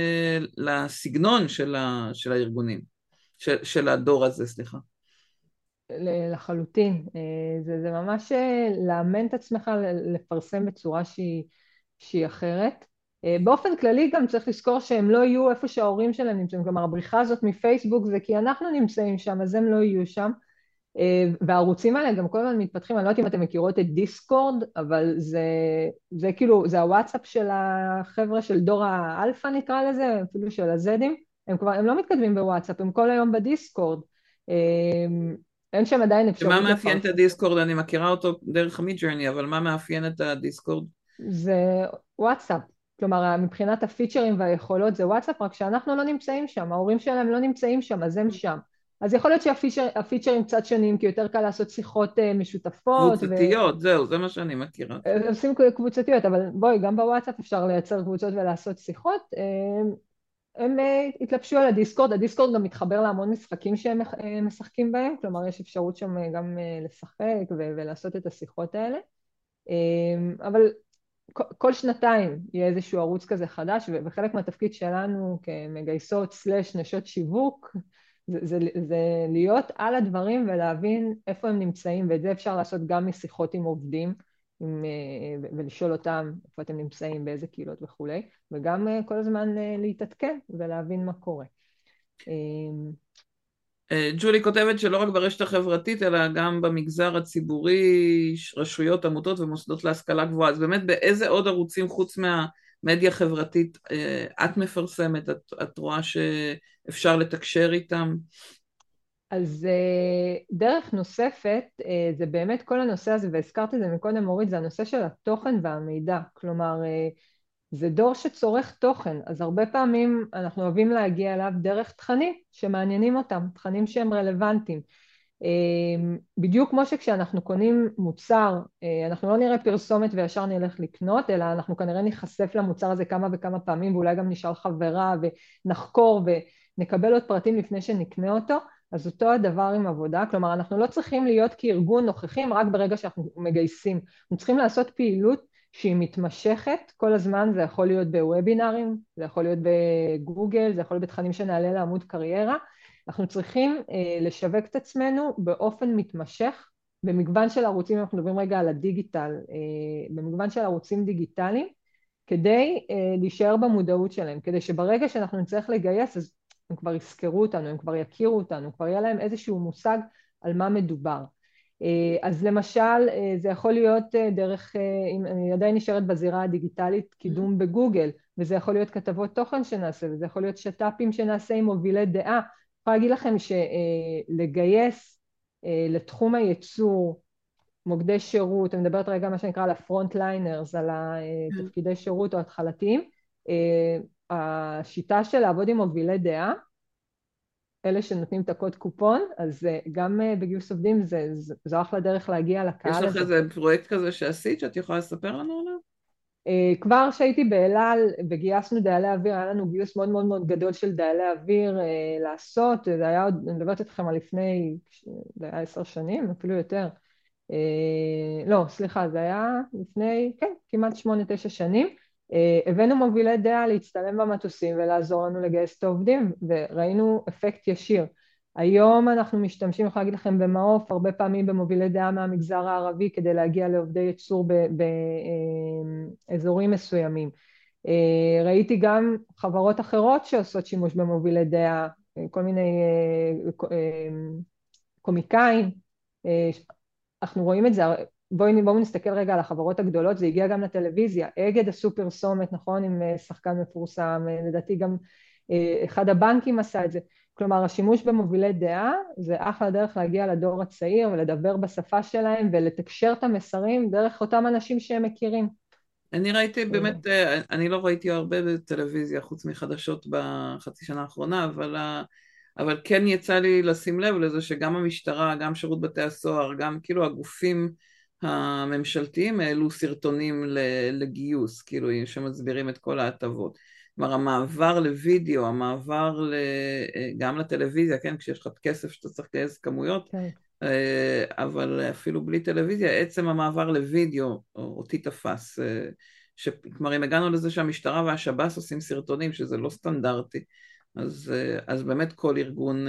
לסגנון של, ה, של הארגונים, של, של הדור הזה, סליחה.
לחלוטין, זה, זה ממש לאמן את עצמך לפרסם בצורה שהיא, שהיא אחרת. באופן כללי גם צריך לזכור שהם לא יהיו איפה שההורים שלהם נמצאים, כלומר הבריחה הזאת מפייסבוק זה כי אנחנו נמצאים שם, אז הם לא יהיו שם, והערוצים האלה גם כל הזמן מתפתחים, אני לא יודעת אם אתם מכירות את דיסקורד, אבל זה, זה כאילו, זה הוואטסאפ של החבר'ה של דור האלפא נקרא לזה, אפילו של הזדים, הם כבר, הם לא מתכתבים בוואטסאפ, הם כל היום בדיסקורד, אין שם עדיין אפשרות
מה מאפיין את
לפרסם.
הדיסקורד? אני מכירה אותו דרך המידג'רני, אבל מה מאפיין את הדיסקורד?
זה וואטסאפ, כלומר מבחינת הפיצ'רים והיכולות זה וואטסאפ, רק שאנחנו לא נמצאים שם, ההורים שלהם לא נמצאים שם, אז הם שם. אז יכול להיות שהפיצ'רים קצת שונים, כי יותר קל לעשות שיחות משותפות.
קבוצתיות, זהו, זה מה שאני מכירה.
עושים קבוצתיות, אבל בואי, גם בוואטסאפ אפשר לייצר קבוצות ולעשות שיחות. הם התלבשו על הדיסקורד, הדיסקורד גם מתחבר להמון משחקים שהם משחקים בהם, כלומר יש אפשרות שם גם לשחק ולעשות את השיחות האלה. אבל כל שנתיים יהיה איזשהו ערוץ כזה חדש, וחלק מהתפקיד שלנו כמגייסות סלש נשות שיווק, זה, זה, זה להיות על הדברים ולהבין איפה הם נמצאים, ואת זה אפשר לעשות גם משיחות עם עובדים, עם, ולשאול אותם איפה אתם נמצאים, באיזה קהילות וכולי, וגם כל הזמן להתעדכן ולהבין מה קורה.
ג'ולי כותבת שלא רק ברשת החברתית, אלא גם במגזר הציבורי, רשויות, עמותות ומוסדות להשכלה גבוהה. אז באמת באיזה עוד ערוצים חוץ מהמדיה החברתית את מפרסמת, את, את רואה שאפשר לתקשר איתם?
אז דרך נוספת, זה באמת כל הנושא הזה, והזכרתי את זה מקודם אורית, זה הנושא של התוכן והמידע. כלומר, זה דור שצורך תוכן, אז הרבה פעמים אנחנו אוהבים להגיע אליו דרך תכנים שמעניינים אותם, תכנים שהם רלוונטיים. בדיוק כמו שכשאנחנו קונים מוצר, אנחנו לא נראה פרסומת וישר נלך לקנות, אלא אנחנו כנראה ניחשף למוצר הזה כמה וכמה פעמים, ואולי גם נשאל חברה ונחקור ונקבל עוד פרטים לפני שנקנה אותו, אז אותו הדבר עם עבודה, כלומר אנחנו לא צריכים להיות כארגון נוכחים רק ברגע שאנחנו מגייסים, אנחנו צריכים לעשות פעילות שהיא מתמשכת כל הזמן, זה יכול להיות בוובינרים, זה יכול להיות בגוגל, זה יכול להיות בתכנים שנעלה לעמוד קריירה, אנחנו צריכים אה, לשווק את עצמנו באופן מתמשך, במגוון של ערוצים, אנחנו מדברים רגע על הדיגיטל, אה, במגוון של ערוצים דיגיטליים, כדי אה, להישאר במודעות שלהם, כדי שברגע שאנחנו נצטרך לגייס, אז הם כבר יזכרו אותנו, הם כבר יכירו אותנו, כבר יהיה להם איזשהו מושג על מה מדובר. אז למשל, זה יכול להיות דרך, אם אני עדיין נשארת בזירה הדיגיטלית, קידום בגוגל, וזה יכול להיות כתבות תוכן שנעשה, וזה יכול להיות שטאפים שנעשה עם מובילי דעה. אני יכולה להגיד לכם שלגייס לתחום הייצור, מוקדי שירות, אני מדברת רגע מה שנקרא על הפרונט ליינרס, על התפקידי שירות או התחלתיים, השיטה של לעבוד עם מובילי דעה, אלה שנותנים את הקוד קופון, אז גם בגיוס עובדים זה, זה, זה אחלה דרך להגיע לקהל הזה.
יש לך איזה פרויקט כזה שעשית שאת יכולה לספר לנו עליו?
כבר שהייתי באלעל וגייסנו דיילי אוויר, היה לנו גיוס מאוד מאוד מאוד גדול של דיילי אוויר לעשות, זה היה עוד, אני מדברת אתכם על לפני, זה היה עשר שנים, אפילו יותר. לא, סליחה, זה היה לפני, כן, כמעט שמונה, תשע שנים. הבאנו מובילי דעה להצטלם במטוסים ולעזור לנו לגייס את העובדים, וראינו אפקט ישיר. היום אנחנו משתמשים, אני יכולה להגיד לכם במעוף, הרבה פעמים במובילי דעה מהמגזר הערבי, כדי להגיע לעובדי ייצור באזורים מסוימים. ראיתי גם חברות אחרות שעושות שימוש במובילי דעה, כל מיני קומיקאים, אנחנו רואים את זה בואי, בואו נסתכל רגע על החברות הגדולות, זה הגיע גם לטלוויזיה, אגד עשו פרסומת, נכון, עם שחקן מפורסם, לדעתי גם אחד הבנקים עשה את זה, כלומר השימוש במובילי דעה זה אחלה דרך להגיע לדור הצעיר ולדבר בשפה שלהם ולתקשר את המסרים דרך אותם אנשים שהם מכירים.
אני ראיתי באמת, אני לא ראיתי הרבה בטלוויזיה חוץ מחדשות בחצי שנה האחרונה, אבל, אבל כן יצא לי לשים לב לזה שגם המשטרה, גם שירות בתי הסוהר, גם כאילו הגופים הממשלתיים העלו סרטונים לגיוס, כאילו שמסבירים את כל ההטבות. כלומר המעבר לוידאו, המעבר ל... גם לטלוויזיה, כן, כשיש לך כסף שאתה צריך לגייס כמויות,
כן.
אבל אפילו בלי טלוויזיה, עצם המעבר לוידאו אותי תפס, כלומר אם הגענו לזה שהמשטרה והשב"ס עושים סרטונים, שזה לא סטנדרטי, אז, אז באמת כל ארגון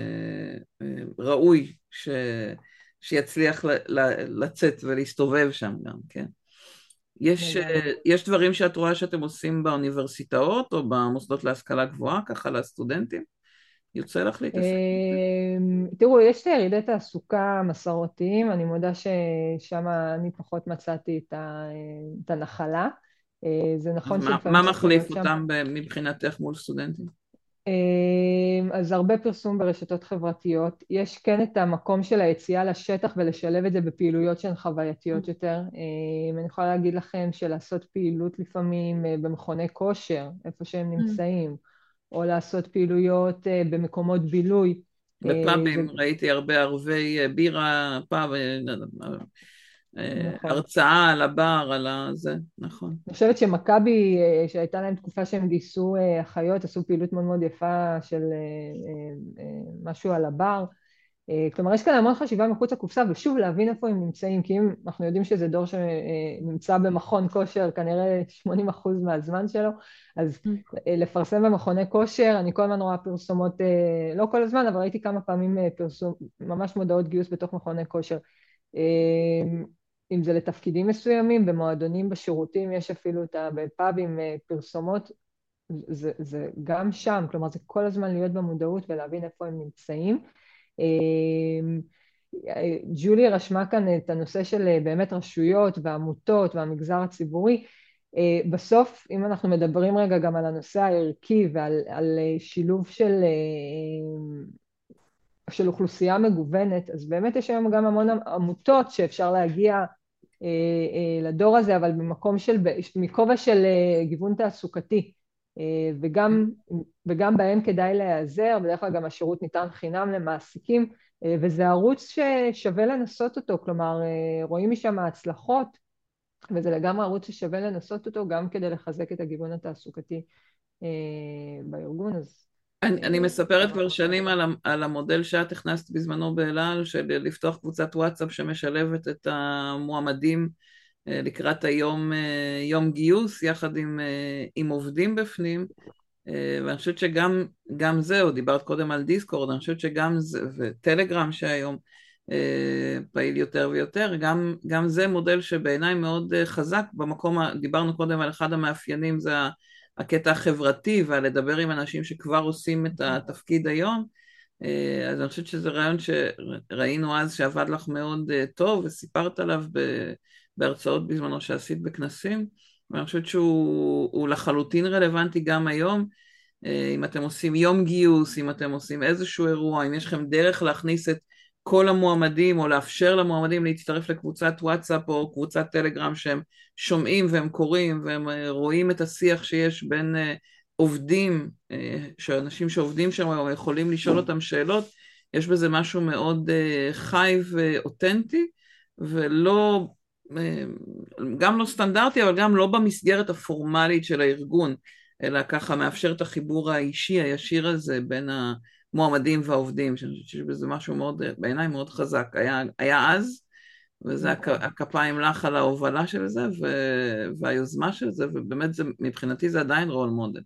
ראוי ש, שיצליח לצאת ולהסתובב שם גם, כן. יש, יש דברים שאת רואה שאתם עושים באוניברסיטאות או במוסדות להשכלה גבוהה, ככה לסטודנטים? יוצא לך להתעסק?
תראו, יש ירידי תעסוקה מסורתיים, אני מודה ששם אני פחות מצאתי את הנחלה. זה נכון שלפעמים
מה
צריך
מחליף
להיות שם.
אותם מבחינתך מול סטודנטים?
אז הרבה פרסום ברשתות חברתיות, יש כן את המקום של היציאה לשטח ולשלב את זה בפעילויות שהן חווייתיות יותר. אני יכולה להגיד לכם שלעשות פעילות לפעמים במכוני כושר, איפה שהם נמצאים, או לעשות פעילויות במקומות בילוי.
בפאבים,
זה...
ראיתי הרבה ערבי בירה, פאב,
נכון.
הרצאה על הבר, על הזה, נכון.
אני חושבת שמכבי, שהייתה להם תקופה שהם גייסו אחיות, עשו פעילות מאוד מאוד יפה של משהו על הבר. כלומר, יש כאן המון חשיבה מחוץ לקופסה, ושוב להבין איפה הם נמצאים, כי אם אנחנו יודעים שזה דור שנמצא במכון כושר, כנראה שמונים אחוז מהזמן שלו, אז לפרסם במכוני כושר, אני כל הזמן רואה פרסומות, לא כל הזמן, אבל ראיתי כמה פעמים פרסום, ממש מודעות גיוס בתוך מכוני כושר. אם זה לתפקידים מסוימים, במועדונים, בשירותים, יש אפילו את בפאבים פרסומות, זה, זה גם שם, כלומר זה כל הזמן להיות במודעות ולהבין איפה הם נמצאים. ג'ולי רשמה כאן את הנושא של באמת רשויות ועמותות והמגזר הציבורי. בסוף, אם אנחנו מדברים רגע גם על הנושא הערכי ועל על שילוב של, של אוכלוסייה מגוונת, אז באמת יש היום גם המון עמותות שאפשר להגיע לדור הזה, אבל במקום של, מכובע של גיוון תעסוקתי, וגם, וגם בהם כדאי להיעזר, בדרך כלל גם השירות ניתן חינם למעסיקים, וזה ערוץ ששווה לנסות אותו, כלומר רואים משם ההצלחות, וזה לגמרי ערוץ ששווה לנסות אותו, גם כדי לחזק את הגיוון התעסוקתי בארגון. אז
אני, אני מספרת כבר שנים על, על המודל שאת הכנסת בזמנו באלעל, של לפתוח קבוצת וואטסאפ שמשלבת את המועמדים לקראת היום יום גיוס, יחד עם, עם עובדים בפנים, ואני חושבת שגם גם זה, או דיברת קודם על דיסקורד, אני חושבת שגם זה, וטלגרם שהיום פעיל יותר ויותר, גם, גם זה מודל שבעיניי מאוד חזק, במקום, דיברנו קודם על אחד המאפיינים, זה הקטע החברתי, ועל לדבר עם אנשים שכבר עושים את התפקיד היום, אז אני חושבת שזה רעיון שראינו אז שעבד לך מאוד טוב, וסיפרת עליו בהרצאות בזמנו שעשית בכנסים, ואני חושבת שהוא לחלוטין רלוונטי גם היום, אם אתם עושים יום גיוס, אם אתם עושים איזשהו אירוע, אם יש לכם דרך להכניס את כל המועמדים, או לאפשר למועמדים להצטרף לקבוצת וואטסאפ או קבוצת טלגרם שהם שומעים והם קוראים והם רואים את השיח שיש בין עובדים, שאנשים שעובדים שם יכולים לשאול אותם שאלות, יש בזה משהו מאוד חי ואותנטי, ולא, גם לא סטנדרטי, אבל גם לא במסגרת הפורמלית של הארגון, אלא ככה מאפשר את החיבור האישי הישיר הזה בין המועמדים והעובדים, שאני חושבת שיש בזה משהו מאוד, בעיניי מאוד חזק, היה, היה אז, וזה הכפיים לך על ההובלה של זה, והיוזמה של זה, ובאמת זה, מבחינתי זה עדיין רול מודל.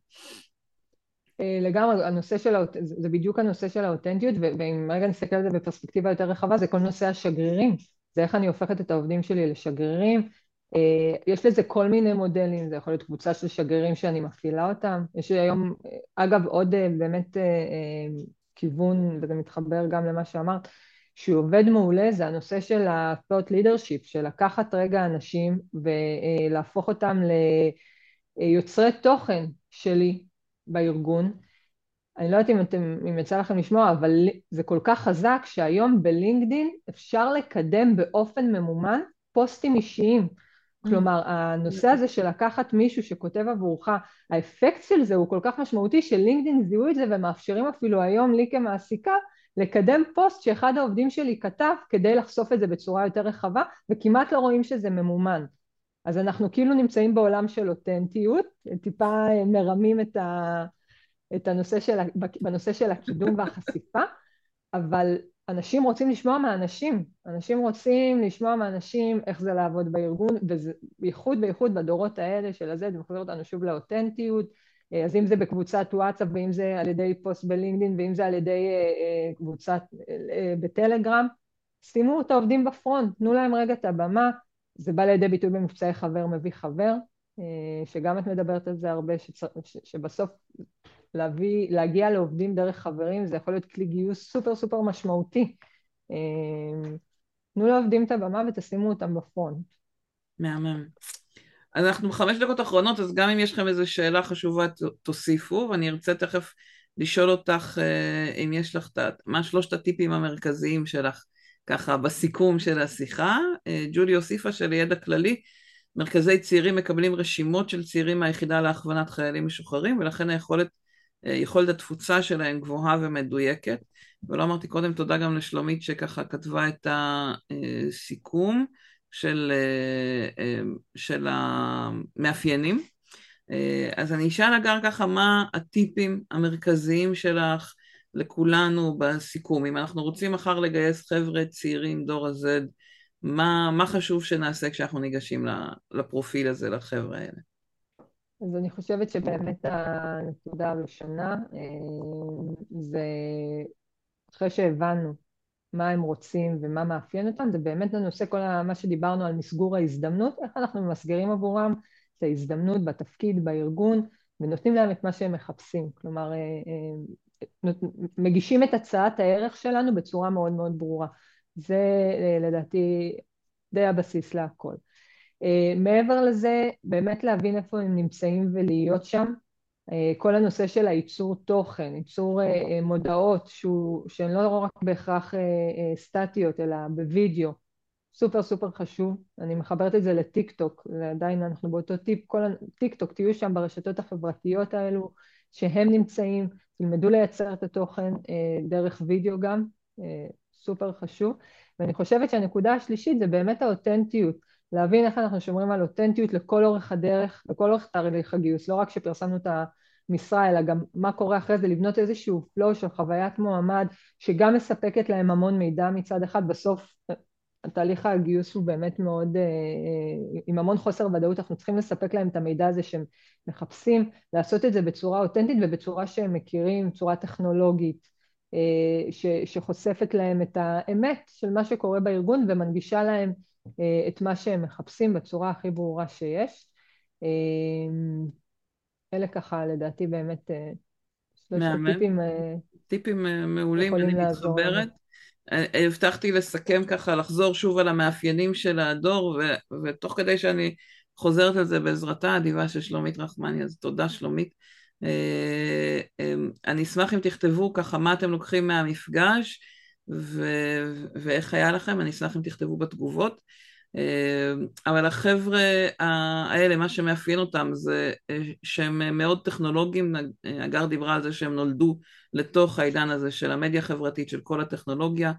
לגמרי, הנושא של, זה בדיוק הנושא של האותנטיות, ואם רגע נסתכל על זה בפרספקטיבה יותר רחבה, זה כל נושא השגרירים, זה איך אני הופכת את העובדים שלי לשגרירים, יש לזה כל מיני מודלים, זה יכול להיות קבוצה של שגרירים שאני מפעילה אותם, יש היום, אגב, עוד באמת כיוון, וזה מתחבר גם למה שאמרת, שהוא עובד מעולה, זה הנושא של ה-thought leadership, של לקחת רגע אנשים ולהפוך אותם ליוצרי תוכן שלי בארגון. אני לא יודעת אם, אתם, אם יצא לכם לשמוע, אבל זה כל כך חזק שהיום בלינקדין אפשר לקדם באופן ממומן פוסטים אישיים. כלומר, הנושא הזה של לקחת מישהו שכותב עבורך, האפקט של זה הוא כל כך משמעותי שלינקדין זיהו את זה ומאפשרים אפילו היום לי כמעסיקה לקדם פוסט שאחד העובדים שלי כתב כדי לחשוף את זה בצורה יותר רחבה, וכמעט לא רואים שזה ממומן. אז אנחנו כאילו נמצאים בעולם של אותנטיות, טיפה מרמים את ה... את הנושא של, בנושא של הקידום והחשיפה, אבל אנשים רוצים לשמוע מהאנשים, אנשים רוצים לשמוע מהאנשים איך זה לעבוד בארגון, ובייחוד בייחוד בדורות האלה של הזה, זה מחזיר אותנו שוב לאותנטיות, אז אם זה בקבוצת וואטסאפ, ואם זה על ידי פוסט בלינקדין, ואם זה על ידי קבוצת בטלגרם, שימו את העובדים בפרונט, תנו להם רגע את הבמה, זה בא לידי ביטוי במבצעי חבר מביא חבר, שגם את מדברת על זה הרבה, שבסוף להביא, להגיע לעובדים דרך חברים, זה יכול להיות כלי גיוס סופר סופר משמעותי. תנו לעובדים את הבמה ותשימו אותם בפרונט.
מהמם. אז אנחנו בחמש דקות אחרונות, אז גם אם יש לכם איזו שאלה חשובה תוסיפו, ואני ארצה תכף לשאול אותך אם יש לך מה שלושת הטיפים המרכזיים שלך, ככה בסיכום של השיחה. ג'ולי הוסיפה שלידע כללי, מרכזי צעירים מקבלים רשימות של צעירים מהיחידה להכוונת חיילים משוחררים, ולכן היכולת יכולת התפוצה שלהם גבוהה ומדויקת. ולא אמרתי קודם תודה גם לשלומית שככה כתבה את הסיכום של, של המאפיינים. אז אני אשאל אגר ככה מה הטיפים המרכזיים שלך לכולנו בסיכום. אם אנחנו רוצים מחר לגייס חבר'ה צעירים דור ה-Z, מה, מה חשוב שנעשה כשאנחנו ניגשים לפרופיל הזה, לחבר'ה האלה?
אז אני חושבת שבאמת הנקודה הראשונה זה אחרי שהבנו מה הם רוצים ומה מאפיין אותם, זה באמת הנושא כל מה שדיברנו על מסגור ההזדמנות, איך אנחנו מסגרים עבורם את ההזדמנות בתפקיד, בארגון, ונותנים להם את מה שהם מחפשים. כלומר, מגישים את הצעת הערך שלנו בצורה מאוד מאוד ברורה. זה לדעתי די הבסיס להכל. מעבר לזה, באמת להבין איפה הם נמצאים ולהיות שם. כל הנושא של הייצור תוכן, ייצור מודעות שהן לא רק בהכרח סטטיות, אלא בווידאו, סופר סופר חשוב. אני מחברת את זה לטיק טוק, עדיין אנחנו באותו טיפ, כל הטיק טוק, תהיו שם ברשתות החברתיות האלו שהם נמצאים, תלמדו לייצר את התוכן דרך וידאו גם, סופר חשוב. ואני חושבת שהנקודה השלישית זה באמת האותנטיות, להבין איך אנחנו שומרים על אותנטיות לכל אורך הדרך, לכל אורך תהליך הגיוס, לא רק שפרסמנו את המשרה, אלא גם מה קורה אחרי זה, לבנות איזשהו פלואו של חוויית מועמד, שגם מספקת להם המון מידע מצד אחד, בסוף התהליך הגיוס הוא באמת מאוד, עם המון חוסר ודאות, אנחנו צריכים לספק להם את המידע הזה שהם מחפשים, לעשות את זה בצורה אותנטית ובצורה שהם מכירים, צורה טכנולוגית, שחושפת להם את האמת של מה שקורה בארגון ומנגישה להם את מה שהם מחפשים בצורה הכי ברורה שיש. אלה ככה לדעתי באמת שלושת טיפים
טיפים מעולים, אני מתחברת. הבטחתי לסכם ככה, לחזור שוב על המאפיינים של הדור, ו- ותוך כדי שאני חוזרת על זה בעזרתה האדיבה של שלומית רחמני, אז תודה שלומית. אני אשמח אם תכתבו ככה מה אתם לוקחים מהמפגש, ו- ואיך היה לכם, אני אשמח אם תכתבו בתגובות. אבל החבר'ה האלה, מה שמאפיין אותם זה שהם מאוד טכנולוגיים, אגר דיברה על זה שהם נולדו לתוך העידן הזה של המדיה החברתית, של כל הטכנולוגיה,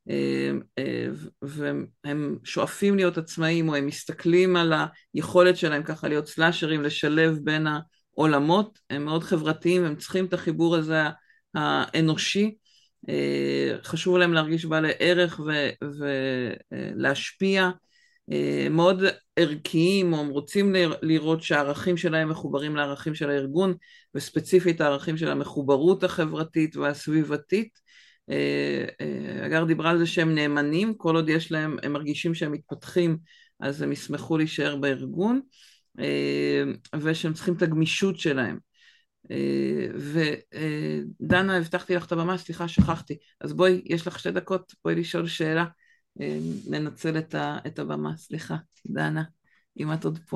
והם שואפים להיות עצמאים, או הם מסתכלים על היכולת שלהם ככה להיות סלאשרים, לשלב בין העולמות, הם מאוד חברתיים, הם צריכים את החיבור הזה האנושי, חשוב להם להרגיש בעלי ערך ולהשפיע, מאוד ערכיים, או הם רוצים לראות שהערכים שלהם מחוברים לערכים של הארגון, וספציפית הערכים של המחוברות החברתית והסביבתית. אגר דיברה על זה שהם נאמנים, כל עוד יש להם, הם מרגישים שהם מתפתחים, אז הם ישמחו להישאר בארגון, ושהם צריכים את הגמישות שלהם. ודנה, הבטחתי לך את הבמה, סליחה, שכחתי. אז בואי, יש לך שתי דקות, בואי לשאול שאלה. ננצל את, ה, את הבמה, סליחה, דנה, אם את עוד פה.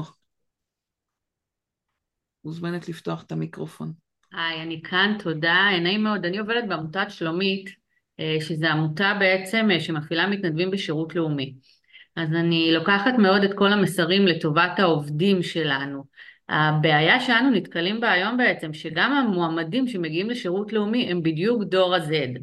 מוזמנת לפתוח את המיקרופון.
היי, אני כאן, תודה. נעים מאוד. אני עובדת בעמותת שלומית, שזו עמותה בעצם שמפעילה מתנדבים בשירות לאומי. אז אני לוקחת מאוד את כל המסרים לטובת העובדים שלנו. הבעיה שאנו נתקלים בה היום בעצם, שגם המועמדים שמגיעים לשירות לאומי הם בדיוק דור ה-Z.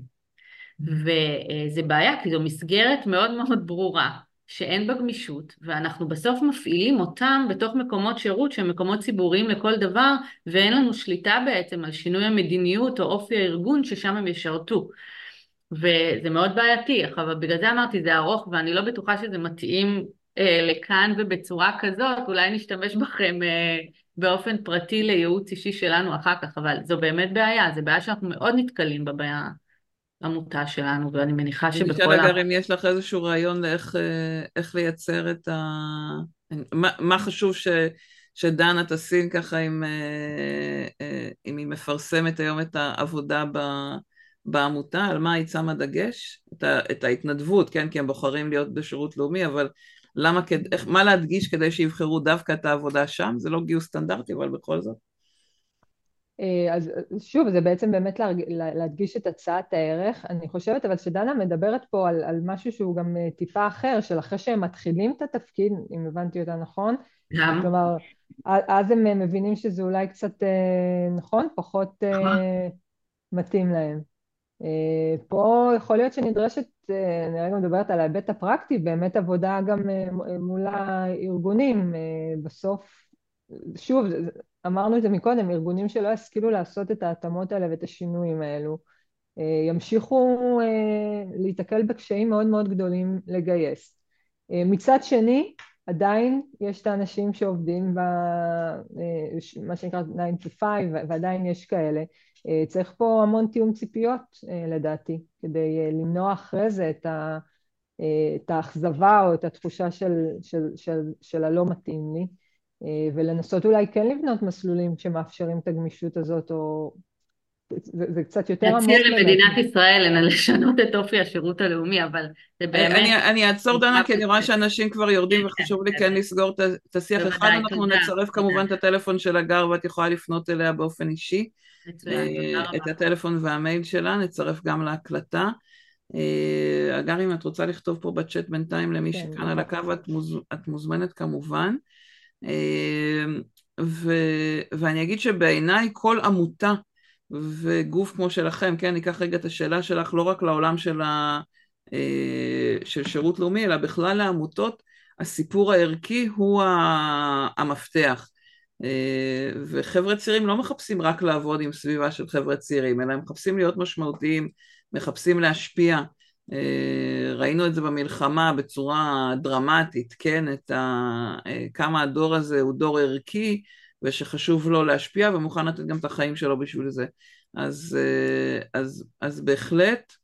וזה בעיה, כי זו מסגרת מאוד מאוד ברורה, שאין בה גמישות, ואנחנו בסוף מפעילים אותם בתוך מקומות שירות שהם מקומות ציבוריים לכל דבר, ואין לנו שליטה בעצם על שינוי המדיניות או אופי הארגון ששם הם ישרתו. וזה מאוד בעייתי, אבל בגלל זה אמרתי, זה ארוך, ואני לא בטוחה שזה מתאים אה, לכאן ובצורה כזאת, אולי נשתמש בכם אה, באופן פרטי לייעוץ אישי שלנו אחר כך, אבל זו באמת בעיה, זו בעיה שאנחנו מאוד נתקלים בה בעיה. עמותה שלנו, ואני מניחה
אני
שבכל
אשאל אגר אם יש לך איזשהו רעיון לאיך איך לייצר את ה... מה, מה חשוב ש, שדנה תשים ככה אם, אם היא מפרסמת היום את העבודה ב, בעמותה, על מה היא שמה דגש? את, ה, את ההתנדבות, כן? כי הם בוחרים להיות בשירות לאומי, אבל למה, איך, מה להדגיש כדי שיבחרו דווקא את העבודה שם? זה לא גיוס סטנדרטי, אבל בכל זאת.
אז שוב, זה בעצם באמת להדגיש את הצעת הערך. אני חושבת אבל שדנה מדברת פה על, על משהו שהוא גם טיפה אחר, של אחרי שהם מתחילים את התפקיד, אם הבנתי אותה נכון.
גם.
כלומר, אז הם מבינים שזה אולי קצת, נכון, פחות מתאים להם. פה יכול להיות שנדרשת, אני רגע מדברת על ההיבט הפרקטי, באמת עבודה גם מול הארגונים. בסוף, שוב, אמרנו את זה מקודם, ארגונים שלא ישכילו לעשות את ההתאמות האלה ואת השינויים האלו, ימשיכו להתקל בקשיים מאוד מאוד גדולים לגייס. מצד שני, עדיין יש את האנשים שעובדים במה שנקרא nine to five, ועדיין יש כאלה. צריך פה המון תיאום ציפיות, לדעתי, כדי למנוע אחרי זה את ה... את האכזבה או את התחושה של, של, של, של הלא מתאים לי, ולנסות אולי כן לבנות מסלולים שמאפשרים את הגמישות הזאת, או זה, זה קצת יותר עמוק.
נציע למדינת ישראל אין לשנות את אופי השירות הלאומי, אבל זה באמת...
אני, אני אעצור דנה, כי אני רואה שאנשים כבר יורדים וחשוב לי כן לסגור את השיח. אחד, אנחנו נצרף כמובן את הטלפון של הגר, ואת יכולה לפנות אליה באופן אישי. את הטלפון והמייל שלה, נצרף גם להקלטה. אגר, אם את רוצה לכתוב פה בצ'אט בינתיים למי שכאן על הקו, את, מוז... את מוזמנת כמובן. ו... ואני אגיד שבעיניי כל עמותה וגוף כמו שלכם, כן, ניקח רגע את השאלה שלך לא רק לעולם של, ה... של שירות לאומי, אלא בכלל לעמותות, הסיפור הערכי הוא המפתח. וחבר'ה צעירים לא מחפשים רק לעבוד עם סביבה של חבר'ה צעירים, אלא הם מחפשים להיות משמעותיים, מחפשים להשפיע. ראינו את זה במלחמה בצורה דרמטית, כן, את ה... כמה הדור הזה הוא דור ערכי, ושחשוב לו להשפיע ומוכן לתת גם את החיים שלו בשביל זה. אז, אז, אז בהחלט,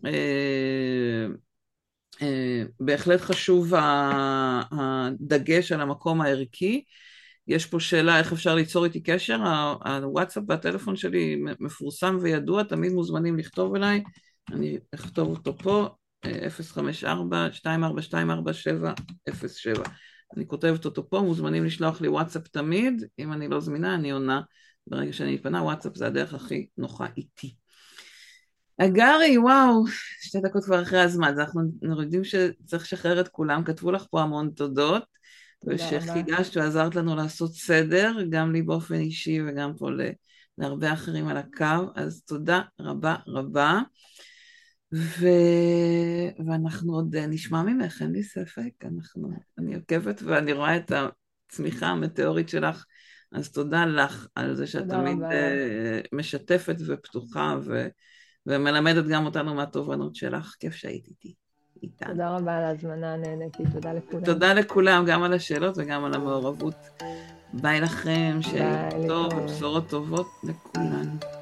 בהחלט חשוב הדגש על המקום הערכי. יש פה שאלה איך אפשר ליצור איתי קשר, הוואטסאפ והטלפון שלי מפורסם וידוע, תמיד מוזמנים לכתוב אליי, אני אכתוב אותו פה, אפס חמש ארבע שתיים ארבע שתיים ארבע שבע אפס שבע. אני כותבת אותו פה, מוזמנים לשלוח לי וואטסאפ תמיד, אם אני לא זמינה אני עונה, ברגע שאני מתפנה, וואטסאפ זה הדרך הכי נוחה איתי. אגרי, וואו, שתי דקות כבר אחרי הזמן, אז אנחנו יודעים שצריך לשחרר את כולם, כתבו לך פה המון תודות, ושחידשת ועזרת לנו לעשות סדר, גם לי באופן אישי וגם פה להרבה אחרים על הקו, אז תודה רבה רבה. ו... ואנחנו עוד נשמע ממך, אין לי ספק, אנחנו... אני עוקבת ואני רואה את הצמיחה המטאורית שלך, אז תודה לך על זה שאת תמיד רבה. משתפת ופתוחה ו... ומלמדת גם אותנו מהתובנות שלך, כיף שהיית איתי. איתן.
תודה רבה על ההזמנה, נהניתי, תודה לכולם.
תודה לכולם, גם על השאלות וגם על המעורבות. ביי לכם, שיהיה טוב ובשורות טובות לכולנו.